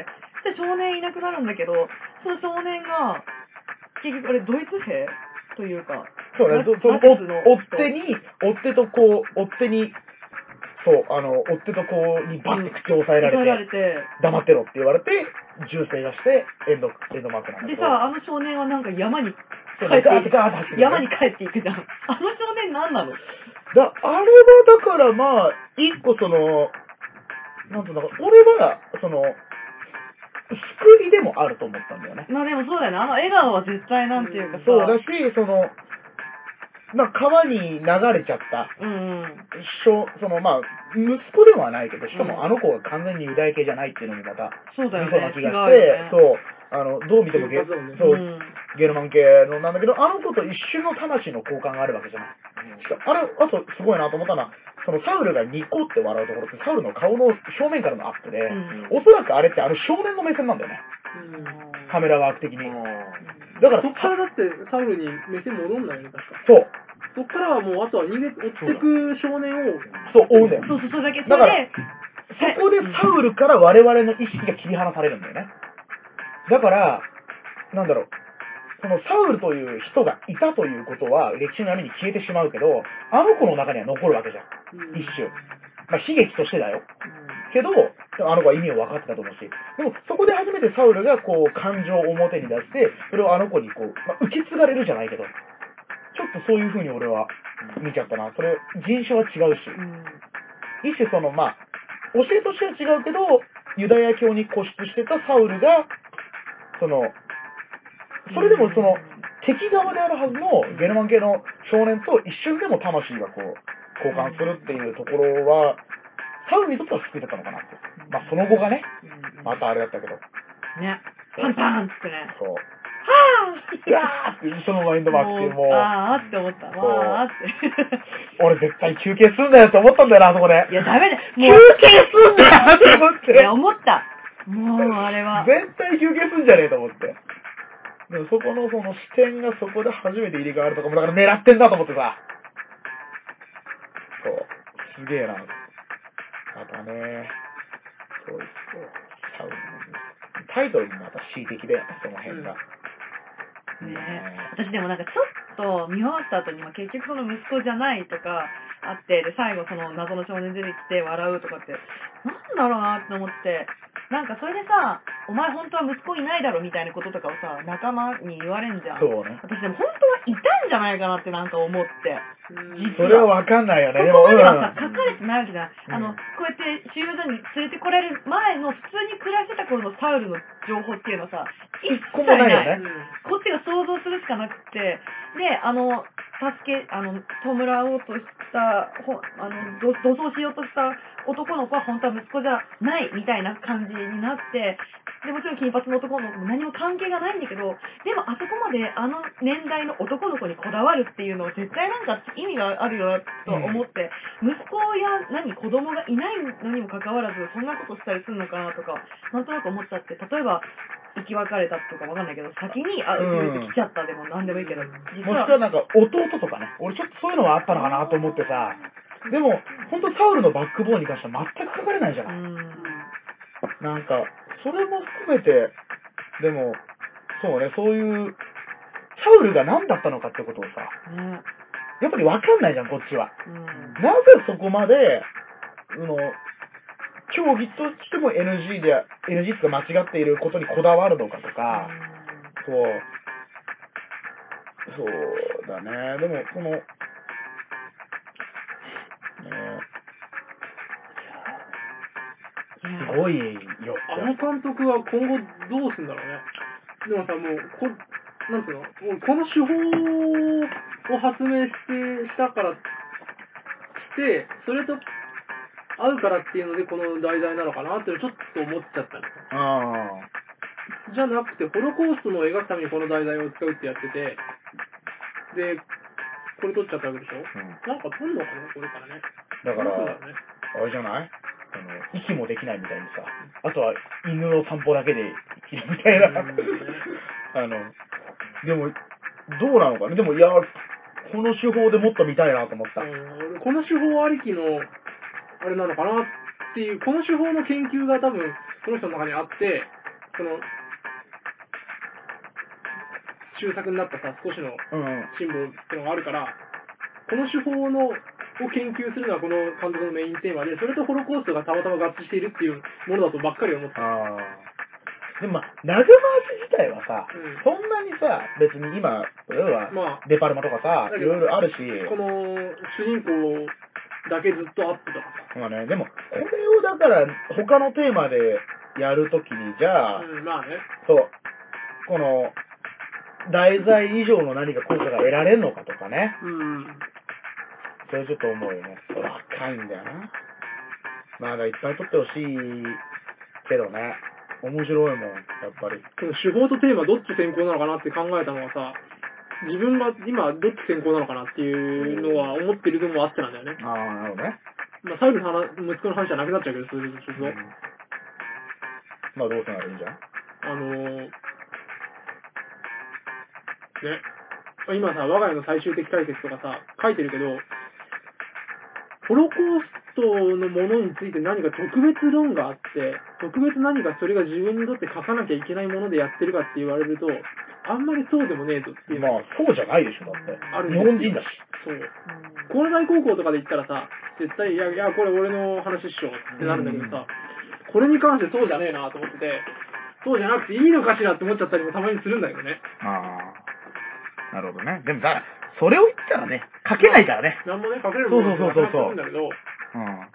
で少年いなくなるんだけど、その少年が、結局あれドイツ兵というか、 そうね、その追っ手に、追っ手とこう、追っ手に、そう、あの、追っ手とこうにバッて口を押さえられて、うん、られて黙ってろって言われて、銃声がして、エンド、エンドマークなんだけど。 でさ、あの少年はなんか山に帰っていく。山に帰っていくじゃん。あの少年何なの？ だ、あれはだからまあ、一個その、なんていうのか、俺は、その、救いでもあると思ったんだよね。 まあでもそうだよね。あの笑顔は絶対なんていうかさ。 そうだし、その、まあ、川に流れちゃった、 うんうん。 しょその、まあ、息子ではないけど、しかもあの子が完全にユダヤ系じゃないっていうのもまた、 そうだよね。 嘘な気がして、 違うよねそう、あの、どう見てもゲ、 金髪だもんねそう、 うんゲルマン系のなんだけど、あの子と一瞬の魂の交換があるわけじゃない。しかあれ、あとすごいなと思ったのは、そのサウルがニコって笑うところって、サウルの顔の正面からのアップで、 うんおそらくあれってあの少年の目線なんだよね。 うんカメラワーク的に。 うんだから、 そっからだってサウルに目線戻んないよね、確か。 そう、 そっからはもう、あとは逃げ、追ってく少年を、 そう、追うんだよ。 そうそう、それだけ。そだかられで、 そこでサウルから我々の意識が切り離されるんだよね。だから、なんだろう、そのサウルという人がいたということは歴史の闇に消えてしまうけど、あの子の中には残るわけじゃん。 うん一瞬。まあ悲劇としてだよ。けど、あの子は意味を分かってたと思うし、でもそこで初めてサウルがこう感情を表に出して、それをあの子にこう、まあ、受け継がれるじゃないけど、ちょっとそういう風に俺は見ちゃったな。それ、人種は違うし。 うん一種その、まあ、教えとしては違うけど、ユダヤ教に固執してたサウルが、その、それでもその、敵側であるはずのゲルマン系の少年と一瞬でも魂がこう、交換するっていうところは、サウルにとっては救いだったのかなって。まあ、その後がね、またあれだったけど。 ね。パンパンってね。 そう。 はうわーって、そのままエンドバックって、もう、 あーって思った。わーって。 俺絶対休憩すんだよって思ったんだよな、あそこで。 いや、ダメだ。 休も憩すんだよって思って。 いや、思った。もう、あれは。 絶対休憩すんじゃねえと思って。でもそこのその視点がそこで初めて入れ替わるとかも、だから狙ってんだと思ってさ。そう。すげえな。またね、そうですよ。サウルのタイトルもまた恣意的で、その辺が。 ね私でもなんかちょっと見終わった後に、まあ、結局その息子じゃないとかあって、で、最後その謎の少年出てきて笑うとかって、なんだろうなって思って、なんかそれでさ、お前本当は息子いないだろみたいなこととかをさ、仲間に言われんじゃん。 そうね。 私でも本当はいたんじゃないかなってなんか思って。 それはわかんないよね。 そでも、 こまではさ、 うん書かれてないわけじゃん。あの、こうやって収容所に連れてこられる前の普通に暮らしてた頃のサウルの情報っていうのはさ、一切個もないよねこっちが想像するしかなくて、で、あの、助け、あの、弔おうとした、ほあの、ど土蔵しようとした男の子は本当は息子じゃないみたいな感じになって、で、もちろん金髪の男の子も何も関係がないんだけど、でもあそこまであの年代の男の子にこだわるっていうのは絶対なんか意味があるよなと思って、息子や何、子供がいないのにもかかわらず、そんなことしたりするのかなとか、なんとなく思っちゃって、例えば、生き別れたとかわかんないけど、先に、あ、うちに来ちゃったでもなんでもいいけど、実もしくはなんか弟とかね、俺ちょっとそういうのはあったのかなと思ってさ、でも、ほんとサウルのバックボーンに関しては全く書かれないじゃない。 うん。 なんか、それも含めて、でも、そうね、そういう、サウルが何だったのかってことをさ、 ね。 やっぱりわかんないじゃん、こっちは。 うん。 なぜそこまで、その、競技としても エヌジー で、エヌジー とか間違っていることにこだわるのかとか、そう、そうだね、でも、その、ね、すごいよあの監督は今後どうするんだろうね。でもさ、もう、こなんていうの、もうこの手法を発明してしたからして、それと合うからっていうので、この題材なのかなってちょっと思っちゃったりあじゃなくて、ホロコーストの描くためにこの題材を使うってやってて、で、これ撮っちゃったわけでしょ、 うんなんか撮んのかな、これからね。 だからどうすんだろうね。 あれじゃないあの、息もできないみたいにさ、あとは犬の散歩だけで生きるみたいな。あの、でも、どうなのかね。でも、いや、この手法でもっと見たいなと思った。 うん、この手法ありきの、あれなのかなっていう、この手法の研究が多分、この人の中にあって、その、終作になったさ、少しのうん。 シンボルっていうのがあるから、この手法の、を研究するのはこの監督のメインテーマで、それとホロコーストがたまたま合致しているっていうものだとばっかり思った。 ああ。 でもまあ、投げ回し自体はさ、 うんそんなにさ、別に今、例えば、 まあデパルマとかさ、いだけどろいろあるし、 この主人公だけずっとアップとかさ。 まあね、でも、これをだから、他のテーマでやるときに、じゃあ、 うん、まあね。 そう、この、題材以上の何か効果が得られるのかとかね、 うん。 それちょっと思うよね。若いんだよな。まだいっぱい撮ってほしいけどね、面白いもん、やっぱり。 この手法とテーマどっち先行なのかなって考えたのがさ、自分が今どっち先行なのかなっていうのは思ってるのもあってなんだよね。 ああ、なるほどね。 まあ、サウルの話、息子の話じゃなくなっちゃうけど、そういうすると。 うんまあ、どうせならいいんじゃん。 あのー、ね。今さ、我が家の最終的解説とかさ、書いてるけど、ホロコーストのものについて何か特別論があって、特別何かそれが自分にとって書かなきゃいけないものでやってるかって言われると、あんまりそうでもねえぞっていうのまあ、そうじゃないでしょ、だって。 あるん日ですよ本人だし。 そう。高麗高校とかで言ったらさ、絶対、いや、いや、これ俺の話っしょってなるんだけどさ、これに関してそうじゃねえなと思ってて、そうじゃなくていいのかしらって思っちゃったりもたまにするんだけどね。 ああ。なるほどね。でも、だから、それを言ったらね、書けないからね。 なんもね、書けるものそうそうそうそうなくなってくるんだけど、 うん。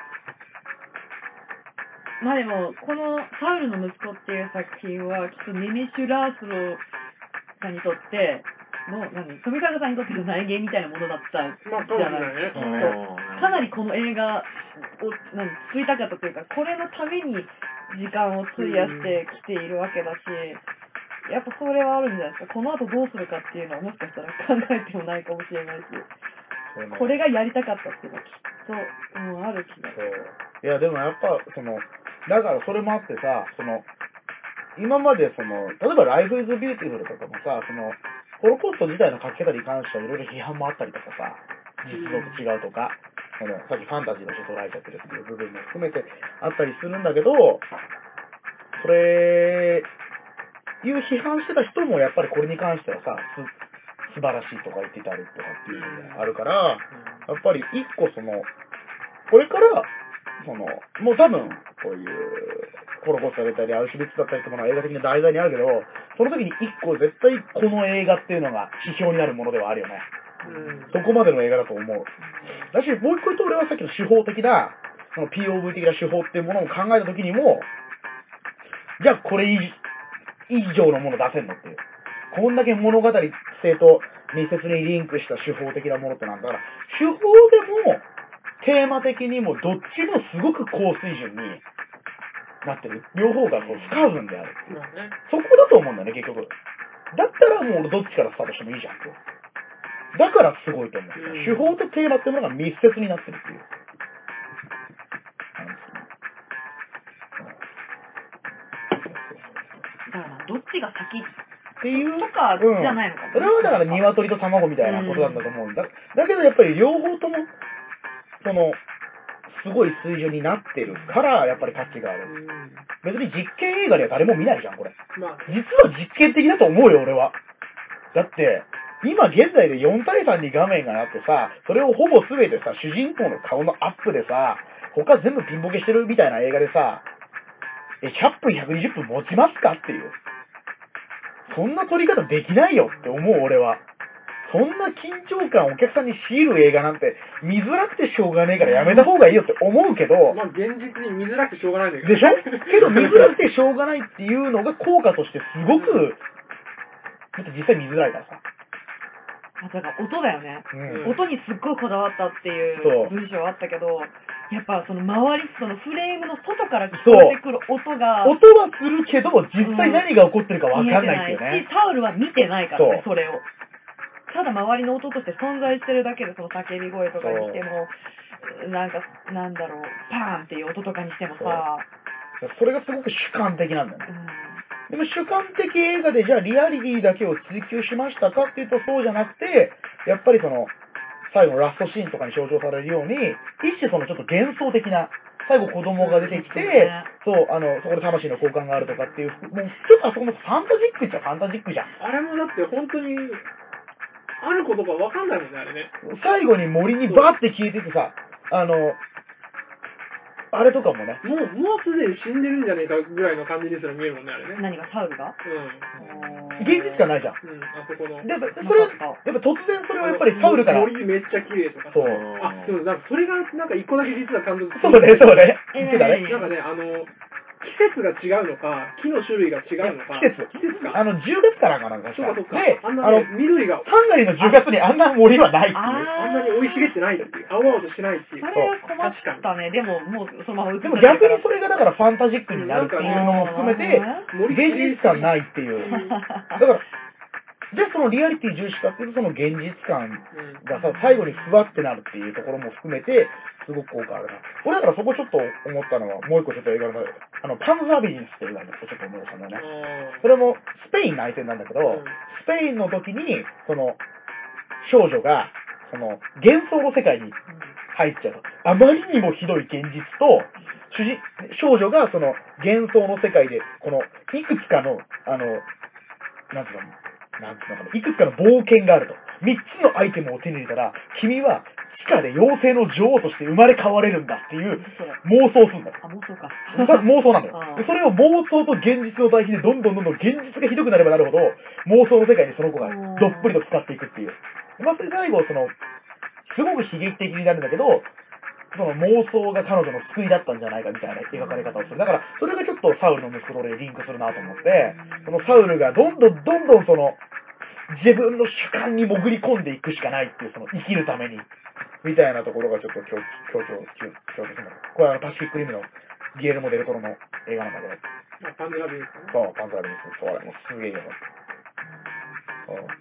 まあでも、このサウルの息子っていう作品は、きっとネミシュ・ラースローさんにとっての、何、富永さんにとっての内芸みたいなものだったんじまあ、かもしゃないれないね。 そうかなりこの映画を何作りたかったというか、これのために時間を費やしてきているわけだし、やっぱそれはあるんじゃないですか。この後どうするかっていうのはもしかしたら考えてもないかもしれないし、 そうねこれがやりたかったっていうのはきっと、うん、ある気がすそうる。 いや、でもやっぱ、その、だからそれもあってさ、その、今までその、例えば Life is Beautiful とかもさ、その、ホロコースト自体の書き方に関してはいろいろ批判もあったりとかさ、実像と違うとか、そのさっきファンタジーの人捉えちゃってるっていう部分も含めてあったりするんだけど、それ、いう批判してた人もやっぱりこれに関してはさ、す素晴らしいとか言ってたりとかっていうのがあるから、やっぱり一個その、これから、その、もう多分、こういう、ホロコーストだったり、アウシュビッツだったりってものは映画的な題材にあるけど、その時に一個絶対この映画っていうのが指標になるものではあるよね。 うん。 そこまでの映画だと思う。だし、もう一個言うと俺はさっきの手法的な、その ピーオーブイ 的な手法っていうものを考えた時にも、じゃあこれ以以上のもの出せんのっていう。こんだけ物語性と密接にリンクした手法的なものってなんだから、手法でも、テーマ的にもどっちもすごく高水準になってる。両方がこう不可分であるっていう。 まあね。 そこだと思うんだよね、結局。だったらもう俺どっちからスタートしてもいいじゃんと。だからすごいと思う。 うん手法とテーマっていうものが密接になってるっていう。 だからどっちが先っていうとかじゃないのかもね、 それはだから鶏と卵みたいなことなんだと思うんだ。だけどやっぱり両方とも、その、すごい水準になってるから、やっぱり価値がある。 うん。 別に実験映画では誰も見ないじゃん、これ。 まあ、 実は実験的だと思うよ、俺は。だって、今現在でよん対さんに画面があってさ、それをほぼ全てさ、主人公の顔のアップでさ、他全部ピンボケしてるみたいな映画でさ、え、ひゃっぷん、ひゃくにじゅっぷん持ちますかっていう。そんな撮り方できないよって思う、俺は。そんな緊張感をお客さんに強いる映画なんて、見づらくてしょうがねえからやめた方がいいよって思うけど、 まあ現実に見づらくてしょうがないんだけど。 でしょけど見づらくてしょうがないっていうのが効果としてすごく、だって実際見づらいからさ。 あ、だから音だよね。 うん。 音にすっごいこだわったっていそうう文章あったけど、やっぱその周り、そのフレームの外から聞こえてくる音が音はするけど、実際何が起こってるかわかんないっていうね見えてないし、。サウルは見てないからね、 そそれを。ただ周りの音として存在してるだけで、その叫び声とかにしても、なんか、なんだろう、パーンっていう音とかにしてもさ、 それがすごく主観的なんだよね。 うんでも主観的映画でじゃあリアリティだけを追求しましたかっていうとそうじゃなくて、やっぱりその、最後のラストシーンとかに象徴されるように、一種そのちょっと幻想的な、最後子供が出てきて、 そうねそう、あの、そこで魂の交換があるとかっていう、もうちょっとあそこもファンタジックっちゃファンタジックじゃん。 あれもだって本当に、あることがわかんないもんね、あれね。 最後に森にバーって消えててさ、あの、 あれとかもね。 もう、もうすでに死んでるんじゃねえかぐらいの感じにすら見えるもんね、あれね。 何が、サウルがう現実感ないじゃん。 ん。うん、あそこの。 で、それ、やっぱ突然それをやっぱりサウルから。 森めっちゃ綺麗とか。 そう。 あ、でもなんかそれがなんか一個だけ実は感動する。 そうね、そうね。 えー言ってたね。 なんかね、あの、季節が違うのか、木の種類が違うのか。 季節。 季節か。 あの、じゅうがつからかなんかそうかそうか。 で、 あんなあの、 ね、緑が、 ハンガリーのじゅうがつにあんな森はないっていう。 ああんなに生い茂ってないっていう。青々としないっていう。 それは困ったね。でも、もう、そのまま映でも逆にそれがだからファンタジックになるっていうのも含めて、 森現実感ないっていう。だから、じゃあそのリアリティ重視かっていうと、その現実感がさ、最後にふわってなるっていうところも含めて、すごく効果あるな。俺だからそこちょっと思ったのは、もう一個ちょっと映画の、あの、パンザービジネスっていう映画でちょっと思い出したんだよね。それもスペイン内戦なんだけど、スペインの時に、その、少女が、その、幻想の世界に入っちゃうと。あまりにもひどい現実と、主人、少女がその幻想の世界で、この、いくつかの、あの、なんていうの、なんていうのかな、いくつかの冒険があると。みっつのアイテムを手に入れたら、君は地下で妖精の女王として生まれ変われるんだっていう妄想するんだよ。 あ、妄想か。 妄想なんだよ。でそれを妄想と現実の対比でどんどんどんどん現実がひどくなればなるほど、妄想の世界にその子がどっぷりと使っていくっていう。まあ、それ最後、その、すごく悲劇的になるんだけど、その妄想が彼女の救いだったんじゃないかみたいな描かれ方をする。だから、それがちょっとサウルの息子と俺リンクするなと思って、そのサウルがどんどんどんどんその、自分の主観に潜り込んでいくしかないっていう、その生きるために、みたいなところがちょっと強強調、強調するんだけど、これはあのパシフィックリムのギエルモ・デルトロの映画なんだけど、 パンズラビですかね。 そう、パンザービス、そう、あれもすげえよ。そう。そうね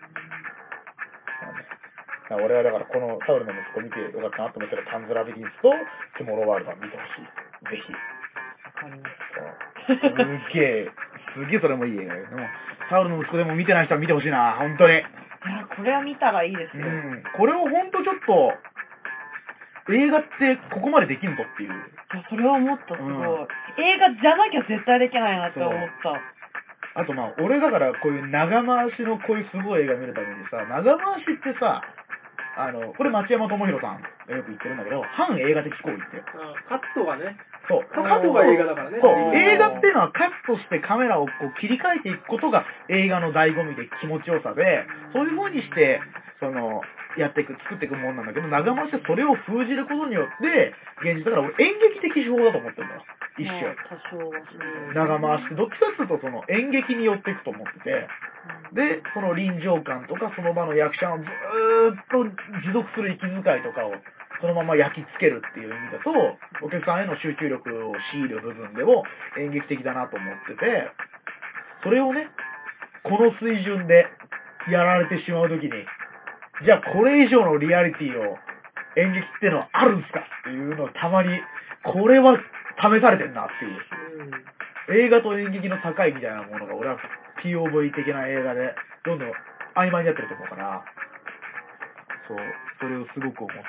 俺はだからこのサウルの息子見てよかったなと思ったらパンズラビリンスとトゥモローワールドは見てほしい。ぜひ。 わかりますげえ、すげえそれもいい映画よ。でも、サウルの息子でも見てない人は見てほしいな、本当に。 いや、これは見たらいいですよ。 うん。これを本当ちょっと、映画ってここまでできんぞっていう。 いや、それは思った、すごい。 うん映画じゃなきゃ絶対できないなって思った。 あとまあ、俺だからこういう長回しのこういうすごい映画見るためにさ、長回しってさ、あの、これ町山智博さんがよく言ってるんだけど、反映画的行為って。 カットがね。 そう。 カットが映画だからね。 そう。 うん映画っていうのはカットしてカメラをこう切り替えていくことが映画の醍醐味で気持ちよさで、そういう風にして、その、やっていく、作っていくもんなんだけど、長回しでそれを封じることによって、現実だから俺演劇的手法だと思ってるんだよ。一まあ瞬。 多少はそう。 長回しってどっちかっていうとその演劇に寄っていくと思ってて、で、その臨場感とかその場の役者のずーっと持続する息遣いとかをそのまま焼き付けるっていう意味だと、お客さんへの集中力を強いる部分でも演劇的だなと思ってて、それをね、この水準でやられてしまうときに、じゃあこれ以上のリアリティを演劇っていうのはあるんすかっていうのをたまに、これは試されてんなっていう。 うん。 映画と演劇の境みたいなものが俺は ピーオーブイ 的な映画でどんどん曖昧になってると思うから、そう、それをすごく思った。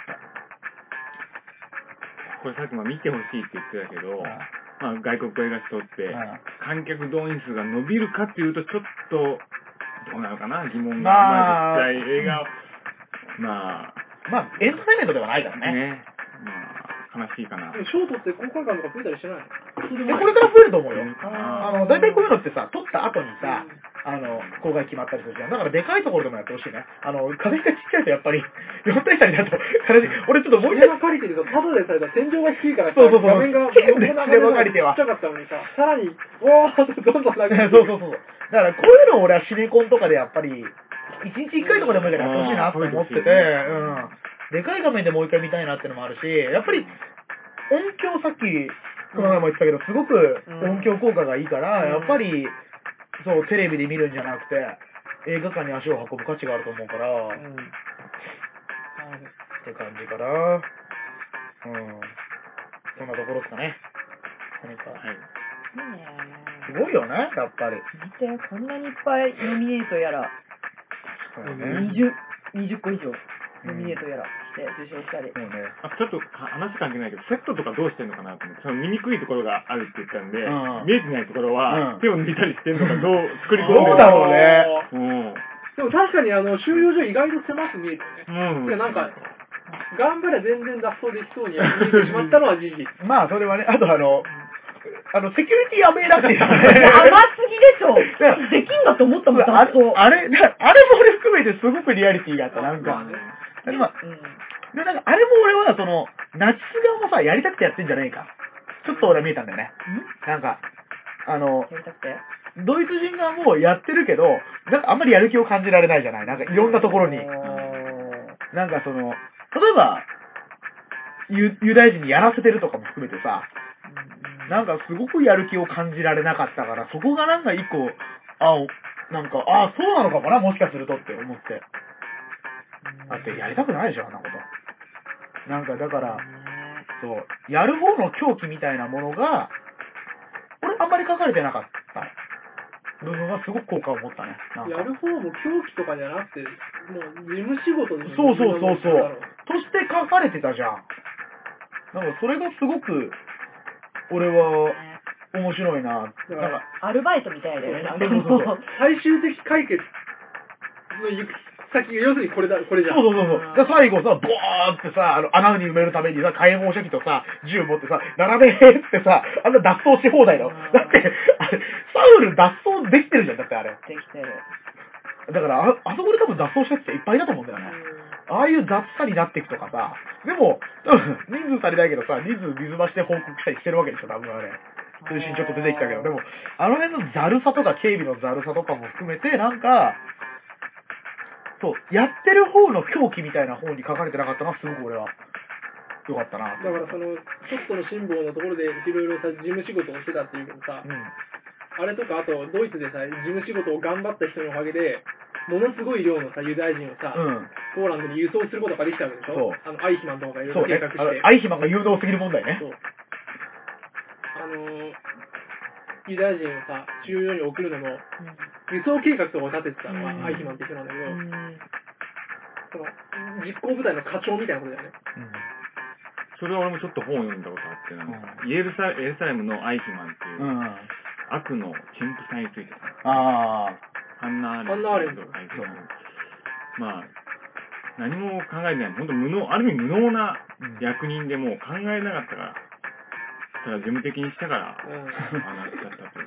これさっきも見てほしいって言ってたけど、まあ、外国映画人って観客動員数が伸びるかっていうとちょっとどうなのかな疑問が、 まあまあ、実際映画をまあまあエンターテインメントではないからね。 ね、まあ悲しいかな。 でもショートって公開感とか増えたりしてないの？ でこれから増えると思うよ。 ああの、大体こういうのってさ、撮った後にさ、あの、公開決まったりするじゃん。だからでかいところでもやってほしいね。あの、風がちっちゃいとやっぱり、よん対さんになると、悲しい。俺ちょっともう一回それが借りてると、ただでされた天井が低いからさ、 そうそうそう画面が変ですね横長借りてはちっちゃかったのにさ、さらに、おーってどんどん長くなってそうそうそう。だからこういうのを俺はシネコンとかでやっぱり、一日一回とかでもいいからやってほしいなと思ってて、うん。でかい画面でもう一回見たいなってのもあるし、やっぱり音響さっき、この前も言ってたけど、すごく音響効果がいいから、やっぱり、そう、テレビで見るんじゃなくて、映画館に足を運ぶ価値があると思うから、 うん。 って感じかな。うん。そんなところですかね。何か。 はい。 すごいよね、やっぱり。 見て、こんなにいっぱいノミネートやら、 そうね。 にじゅう、にじゅっこ以上ノミネートやらして受賞したり。 そうね。 あちょっと話関係ないけど、セットとかどうしてんのかなと思って、その見にくいところがあるって言ったんで、 うん見えてないところうんは手を抜いたりしてんのか、どう作り込んでるどうだろうね。 うん。 でも確かにあの収容所意外と狭く見えるよね。 うん。 でなんか頑張れ全然脱走できそうに見えてしまったのは事実。 まあ、それはね、あとあの、あの、セキュリティやべえなっていう。 甘すぎでしょ。できんだと思ったもん、脱あ走。 あれ、あれも俺含めてすごくリアリティがあった、なんか。でも、でなんかあれも俺は、その、ナチス側もさ、やりたくてやってんじゃねえか。ちょっと俺は見えたんだよね。なんか、あの、 やりたくてドイツ人側もやってるけど、なんかあんまりやる気を感じられないじゃない。なんかいろんなところに。なんかその、例えば、ユユダヤ人にやらせてるとかも含めてさ、なんかすごくやる気を感じられなかったから、そこがなんか一個、あ、なんか、あ、そうなのかもな、もしかするとって思って。だってやりたくないでしょ、あんなこと。なんかだから、そう、やる方の狂気みたいなものが、俺あんまり書かれてなかった部分はすごく効果を持ったね。なんかやる方も狂気とかじゃなくて、もう事務仕事でそうそうそうそう。として書かれてたじゃん。なんかそれがすごく、俺は面白いな。なんかアルバイトみたいだよね、なんかそうそうそう。 最終的解決の行く先が要するにこれだ、これじゃん。 そうそうそうそう。で最後さ、ボーってさ、あの穴に埋めるためにさ、火炎放射器とさ、銃持ってさ、並べーってさ、あんな脱走し放題の。だって、あれ、サウル脱走できてるじゃん、だってあれ。 できてる。 だからあ、あそこで多分脱走した人いっぱいだと思うんだよね。ああいう雑さになっていくとかさ、でも、多分人数足りないけどさ、人数水増しで報告したりしてるわけでしょ、多分あれ。通信ちょっと出てきたけど、でも、あの辺のザルさとか警備のザルさとかも含めて、なんか、そう、やってる方の狂気みたいな方に書かれてなかったのはすごく俺は良かったな。 だからその、ちょっとの辛抱のところでいろいろさ、事務仕事をしてたっていうけどさ、 うん、 あれとかあとドイツでさ、事務仕事を頑張った人のおかげで、ものすごい量のさ、ユダヤ人をさ、 うん、 ポーランドに輸送することができたわけでしょ。あの、アイヒマンとかがいろいろ計画して。 そうね、アイヒマンが有能すぎる問題ね。 そう。あのー、ユダヤ人をさ、収容に送るのも、輸送計画とかを立ててたのは、アイヒマンって人なんだけど、その実行部隊の課長みたいなことだよね。 うん、それは俺もちょっと本を読んだことあって、なんか、うん、イエルサエルサレムのアイヒマンっていう、うん、悪の陳腐さについてた。ああ。ハンナーレントが書いてる。まあ、何も考えてない。本当無能、ある意味無能な役人でもう考えなかったから、ただ事務的にしたから、うん、ああなっちゃったという。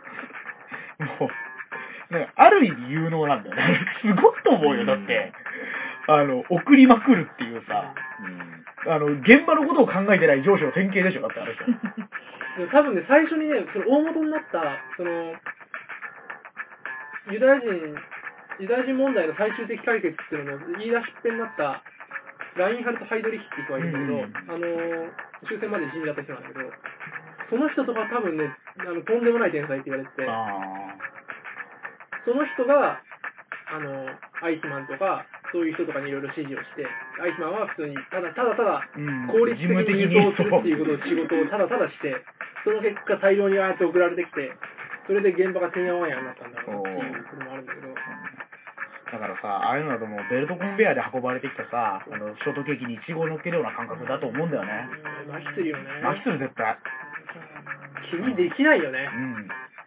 もう、ね、ある意味有能なんだよね。すごいと思うよ、だって。あの、送りまくるっていうさ、うん、あの、現場のことを考えてない上司の典型でしょ、だってあれ人。 多分ね、最初にね、その大元になった、その、ユダヤ人、ユダヤ人問題の最終的解決っていうのの言い出しっぺになったラインハルト・ハイドリヒって人がいるんだけど、うん、あの終戦まで死んじゃった人なんだけど、その人とか多分ね、あのとんでもない天才って言われてて、その人があのアイヒマンとかそういう人とかにいろいろ指示をして、アイヒマンは普通にただただただ効率的に輸送するっていうことを仕事をただただして、その結果大量にああやって送られてきて、それで現場がてんやわんやになったんだろうなっていうこともあるんだけど。 だからさ、ああいうのだともうベルトコンベヤーで運ばれてきたさ、あのショートケーキにイチゴを乗っけるような感覚だと思うんだよね。 麻痺するよね。 麻痺する絶対。 気にできないよね。 うん。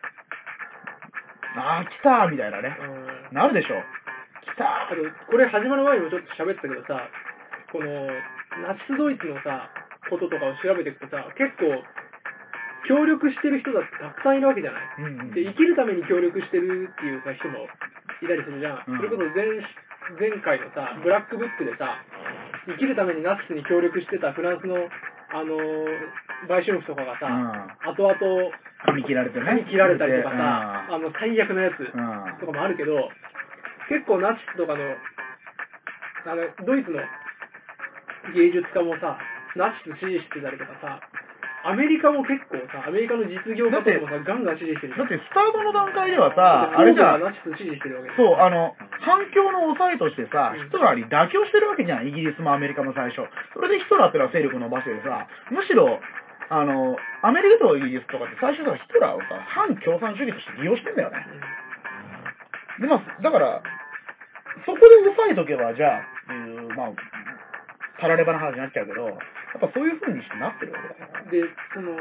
あー来たーみたいなね。うん、なるでしょ。来たー。 あとこれ始まる前にもちょっと喋ったけどさ、このナチスドイツのさこととかを調べていくとさ、結構協力してる人だってたくさんいるわけじゃない、うんうん、で生きるために協力してるっていうさ人もいたりするじゃん、うん、それこそ 前, 前回のさブラックブックでさ、生きるためにナチスに協力してたフランスのあのー、売春婦とかがさ、うん、後々 髪切られてね、 髪切られたりとかさ、うん、あの最悪なやつとかもあるけど、結構ナチスとかのあのドイツの芸術家もさナチス支持してたりとかさ、アメリカも結構さ、アメリカの実業家とかもさ、ガンガン支持してるじゃん。 だってスタートの段階ではさ、あれじゃん。 ナチス支持してるわけそう、あの、反響の抑えとしてさ、ヒトラーに妥協してるわけじゃん。イギリスもアメリカも最初。それでヒトラーってのは勢力伸ばしててさ、むしろ、あの、アメリカとイギリスとかって最初からヒトラーをさ、反共産主義として利用してんだよね。で、まあ、だから、そこで抑えとけば、じゃあ、いう、まあ、たらればな話になっちゃうけど、やっぱそういう風にしてなってるわけだから。 で、その、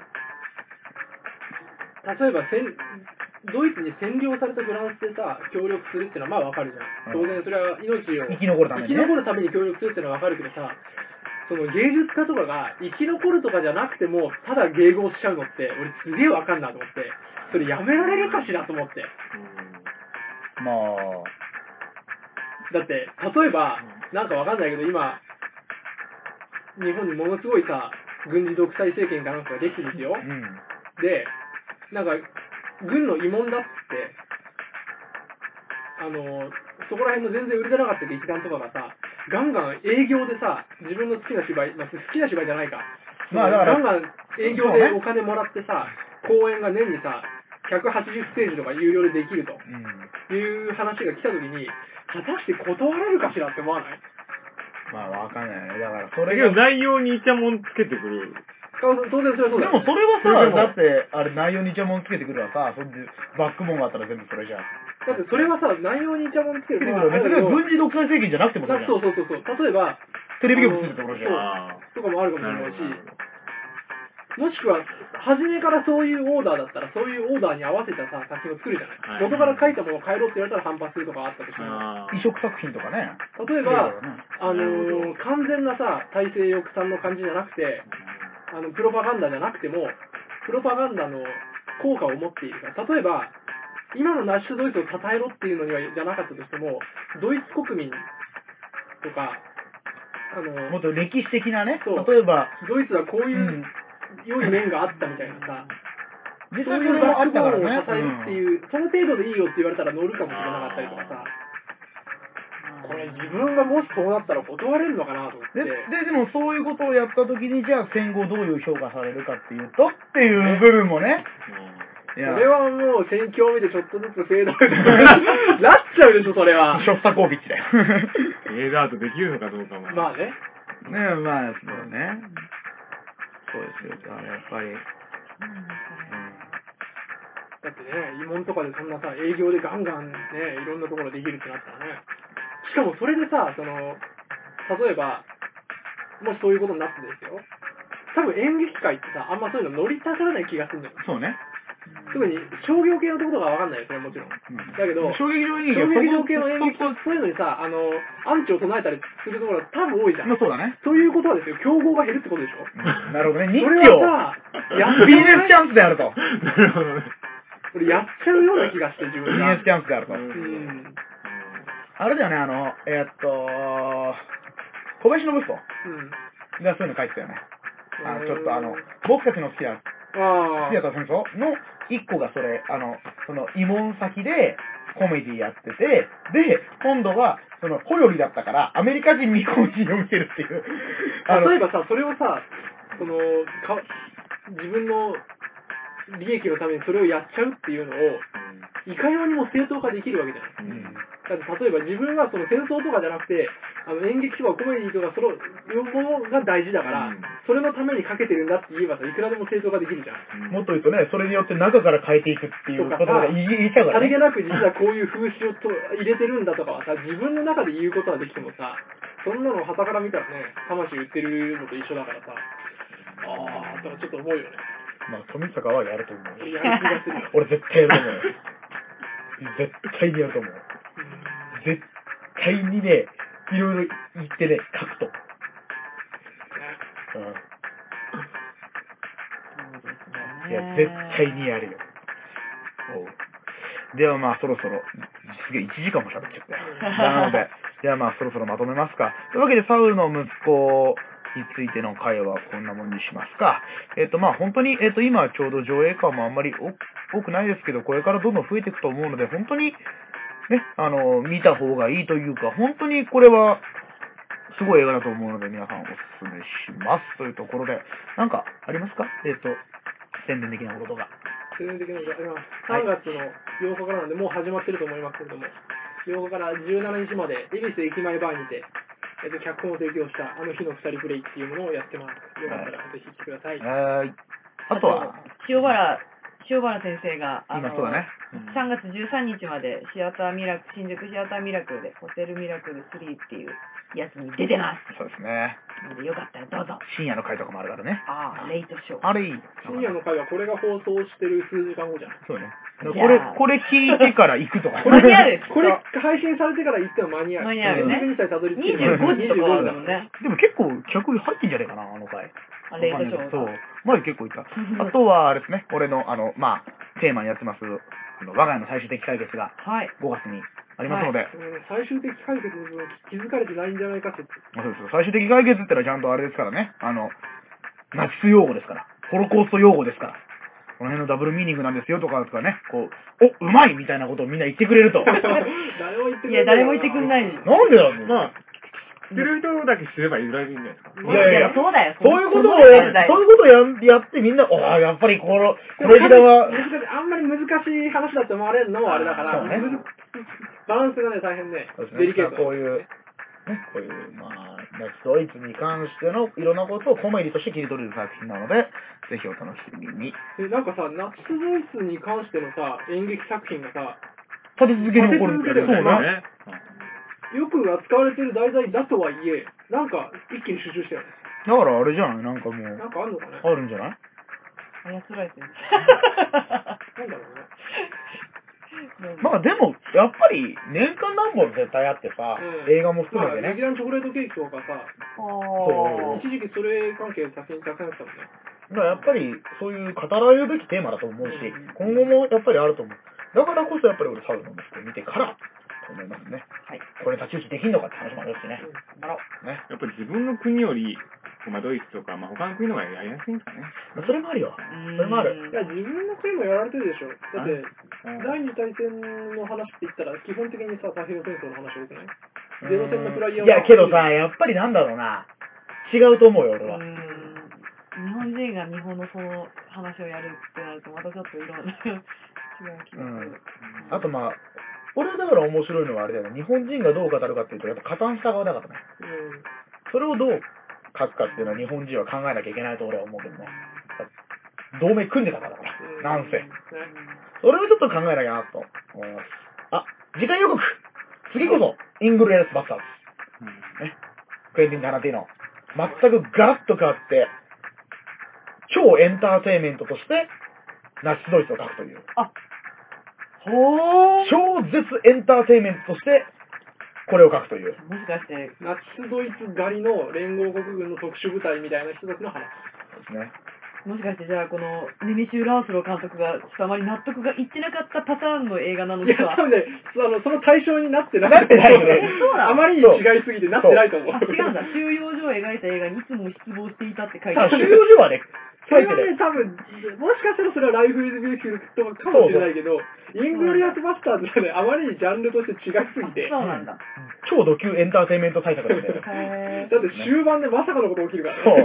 例えばせん、ドイツに占領されたフランスでさ、協力するっていうのはまあわかるじゃん。当然それは命を、 生き残るために、 ね、生き残るために協力するっていうのはわかるけどさ、 その芸術家とかが生き残るとかじゃなくても、ただ迎合しちゃうのって、俺すげえわかんなと思って、それやめられるかしらと思って。 まあ。 だって、例えば、なんかわかんないけど、今、日本にものすごいさ、軍事独裁政権かなんかができてるんですよ。 うん、 で、なんか、軍の慰問だっつって、あの、そこら辺の全然売れてなかった劇団とかがさ、ガンガン営業でさ、自分の好きな芝居、まあ、好きな芝居じゃないか。 まあだからガンガン営業でお金もらってさ、公演が年にさ、ひゃくはちじゅうステージとか有料でできるという話が来たときに、果たして断れるかしらって思わない？ まあわかんないね。だからそれだけど内容にイチャモンつけてくる。 当然それはそうだ。 でもそれはさ、だってあれ内容にイチャモンつけてくるわさ、それでバックボーンがあったら全部それじゃん。 だってそれはさ、内容にイチャモンつけるのは、別に軍事独裁政権じゃなくてもそうそうそうそう。例えば、 テレビ局作るところじゃん。 とかもあるかもしれないし、もしくは、初めからそういうオーダーだったら、そういうオーダーに合わせたさ、作品を作るじゃない。はい、元から書いたものを変えろって言われたら反発するとかあったとしても。 移植作品とかね。 例えば、あのー、完全なさ、体制抑散の感じじゃなくて、あの、プロパガンダじゃなくても、プロパガンダの効果を持っているから。例えば、今のナチスドイツを称えろっていうのにはじゃなかったとしても、ドイツ国民とか、あのもっと歴史的なね、例えば、 ドイツはこういう良い面があったみたいなさ、 実そういうバックボーンを支えるっていう、その程度でいいよって言われたら乗るかもしれなかったりとかさ、これ自分がもしそうなったら断れるのかなと思って。 で、で、でもそういうことをやったときに、じゃあ戦後どういう評価されるかっていうとっていう部分もね。 それはもう戦況を見てちょっとずつフェードアウトなっちゃうでしょ、それは。 ショスタコービッチだよ。 フェードアウトできるのかどうかも。 まあね。 ねえ、まあ、そうね。そうですよ。だからやっぱり。うん、 だってね、慰問とかでそんなさ、営業でガンガンね、いろんなところできるってなったらね。しかもそれでさ、その、例えば、もしそういうことになってですよ。多分演劇界ってさ、あんまそういうの乗りたがらない気がするんだよ。 そうね。 特に商業系のところがわかんないよ、それはもちろん。うん、だけど、 小劇場演劇小劇場系の演劇とそういうのにさ、あの、アンチを唱えたりするところが多分多いじゃん。 まあそうだね。 ということはですよ、競合が減るってことでしょ。 うん、なるほどね。日それはさ、やビジネスチャンスであると。 なるほどね。 これやっちゃうような気がして、自分が。 ビジネスチャンスであると。 うん。 あれだよね、あの、えー、っと、小林信彦がそういうの書いてたよね。あの、ちょっとあの、僕たちの好きな、好きだった戦争の一個がそれ、あの、その、慰問先でコメディやってて、で、今度は、その、ホヨリだったから、アメリカ人未婚人を見てるっていう。 例えばさ、それをさ、その、か自分の利益のためにそれをやっちゃうっていうのを、いかようにも正当化できるわけじゃない。うん、だって例えば自分はその戦争とかじゃなくて、あの演劇とかコメディとかその両方が大事だから、うん、それのためにかけてるんだって言えばさ、いくらでも正当化できるじゃん。 うん、もっと言うとね、それによって中から変えていくっていうことが言いちゃうから、ね。 さりげなく実はこういう風習をと入れてるんだとかはさ、自分の中で言うことはできてもさ、そんなの傍から見たらね、魂売ってるのと一緒だからさ、あー、とかちょっと思うよね。 まあ、富坂はやると思う。 やる気がする。 俺絶対やると思う。絶対にやると思う。絶対にね、いろいろ言ってね、書くと。うん。いや、絶対にやるよ。ではまあそろそろ、すげえいちじかんも喋っちゃったよ。なので、ではまあそろそろまとめますか。というわけで、サウルの息子についての会話はこんなもんにしますか。えっとまあ本当に、えっと今ちょうど上映会もあんまり多くないですけど、これからどんどん増えていくと思うので、本当にね、あの、見た方がいいというか、本当にこれはすごい映画だと思うので、皆さんおすすめします。というところで、なんかありますか？えっと、宣伝的なことが。 宣伝的なことがあります。さんがつのようかからなんで、もう始まってると思いますけれども、ようかからじゅうしちにちまで、恵比寿駅前バーにて、えっと、脚本を提供したあの日のふたりプレイっていうものをやってます。よかったらぜひ来てください。 はい。あとは、 塩原、塩原先生が、あの、 今そうだね。 さんがつじゅうさんにちまでシアターミラクル、新宿シアターミラクルで、ホテルミラクルスリーっていうやつに出てます。 そうですね。 なのでよかったらどうぞ。 深夜の回とかもあるからね。 ああ、レイトショー。 あれいい。 深夜の回はこれが放送してる数時間後じゃない。 そうね。これ、これ聞いてから行くとか。 間に合う。 これ配信されてから行っても間に合う。 間に合うよね。 にさいたどり着ける。 にじゅうごじとかあるもんね。 でも結構客入ってんじゃねえかな、あの回。 あ、レイトショー。 そう。前結構いた。あとは、あれですね、俺の、あの、まあ、テーマにやってます、あの我が家の最終的解決が、ごがつにありますので。はい、 最終的解決に気づかれてないんじゃないかって。 そうですよ。最終的解決ってのはちゃんとあれですからね、あの、ナチス用語ですから。ホロコースト用語ですから。この辺のダブルミーニングなんですよとかですからね、こう、お、うまいみたいなことをみんな言ってくれると。 誰も言ってくれない。 いや、誰も言ってくんない。 なんでだろう。まあ、 知ってる人だけ知ればいいぐらいでいいんじゃないですか。 いやいや、 そうだよ。 そういうことをや、そういうことをややってみんな、ああ、やっぱりこの、これギラは。 あんまり難しい話だと思われるのもあれだから、ね、バランスがね、大変ね、デリケート。 こういう、ね、こういう、まあ、ナチスドイツに関してのいろんなことをコメディとして切り取れる作品なので、ぜひお楽しみに。 え、なんかさ、ナチスドイツに関してのさ、演劇作品がさ、 立て続けに起こるんですよね。そうね。 よく扱われてる題材だとはいえ、なんか一気に集中したよね。 だからあれじゃないなんかもう。 なんかあるのかねあるんじゃない操られてる。 なんだろうね。 まあでも、やっぱり年間何本絶対あってさ、うん、映画も含めてね。 レギュラーのチョコレートケーキとかさ、 そう一時期それ関係作品たくさんやってたもんね。 だからやっぱりそういう語られるべきテーマだと思うし、うん、今後もやっぱりあると思う。だからこそやっぱり俺サウナのって見てからと思いますね。はい。これ太刀打ちできんのかって話もあるしね。 うん、あら。 ね。 やっぱり自分の国より、まあドイツとか、まあ他の国の方がやりやすいんですかね。 それもあるよ。それもある。 いや、自分の国もやられてるでしょ。だって、第二次大戦の話って言ったら、基本的にさ、太平洋戦争の話多くないゼロ戦のフライヤー。 いや、けどさ、やっぱりなんだろうな。違うと思うよ、俺は。 日本人が日本のその話をやるってなると、またちょっといろんな違う気がする。うん。 あとまあ、俺だから面白いのはあれだよね。日本人がどう語るかっていうと、やっぱ加担した側だからね。うん。それをどう書くかっていうのは日本人は考えなきゃいけないと俺は思うけどね。同盟組んでたからだから。なんせ。それをちょっと考えなきゃなと思います。あ、次回予告次こそ、イングルエレスバスターズ。うん、ね。クエンティン・タランティーノ。全くガラッと変わって、超エンターテイメントとして、ナチスドイツを書くという。あ、ほー。超絶エンターテイメントとして、これを書くという。 もしかして、 ナチスドイツ狩りの連合国軍の特殊部隊みたいな人たちの話。 そうですね。 もしかしてじゃあこのネミシュー・ラースロー監督があまり納得がいってなかったパターンの映画なのでは。 いや、多分ね、あの、その対象になってない。 なってないよね。 あまりに違いすぎてなってないと思う。 あ、違うんだ。収容所を描いた映画にいつも失望していたって書いてある。収容所はね、 それはね、多分、もしかしたらそれはライフイズビューティフルとかかもしれないけど、イングリアスバスターズはね、あまりにジャンルとして違いすぎて。 そうなんだ。 超ド級エンターテイメント対策だったよ。 だって終盤でまさかのこと起きるからね。 そう。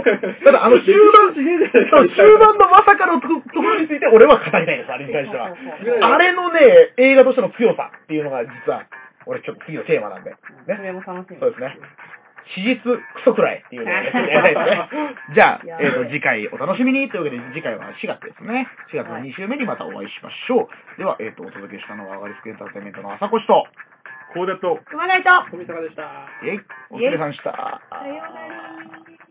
ただあの終盤、終盤のまさかのところについて俺は語りたいです、あれに関しては。あれのね、映画としての強さっていうのが実は、俺ちょっと次のテーマなんで。ね。 それも楽しみ。 そうですね。史実クソくらいっていうのをやりたいですね。じゃあ、えっと、次回お楽しみにというわけで、次回はしがつですね。しがつのに週目にまたお会いしましょう。では、えっと、お届けしたのは、アガリスクエンターテイメントの朝越と、 コーダと、 熊谷と、 富坂でした。 えい、お疲れさんでした。 さようなら。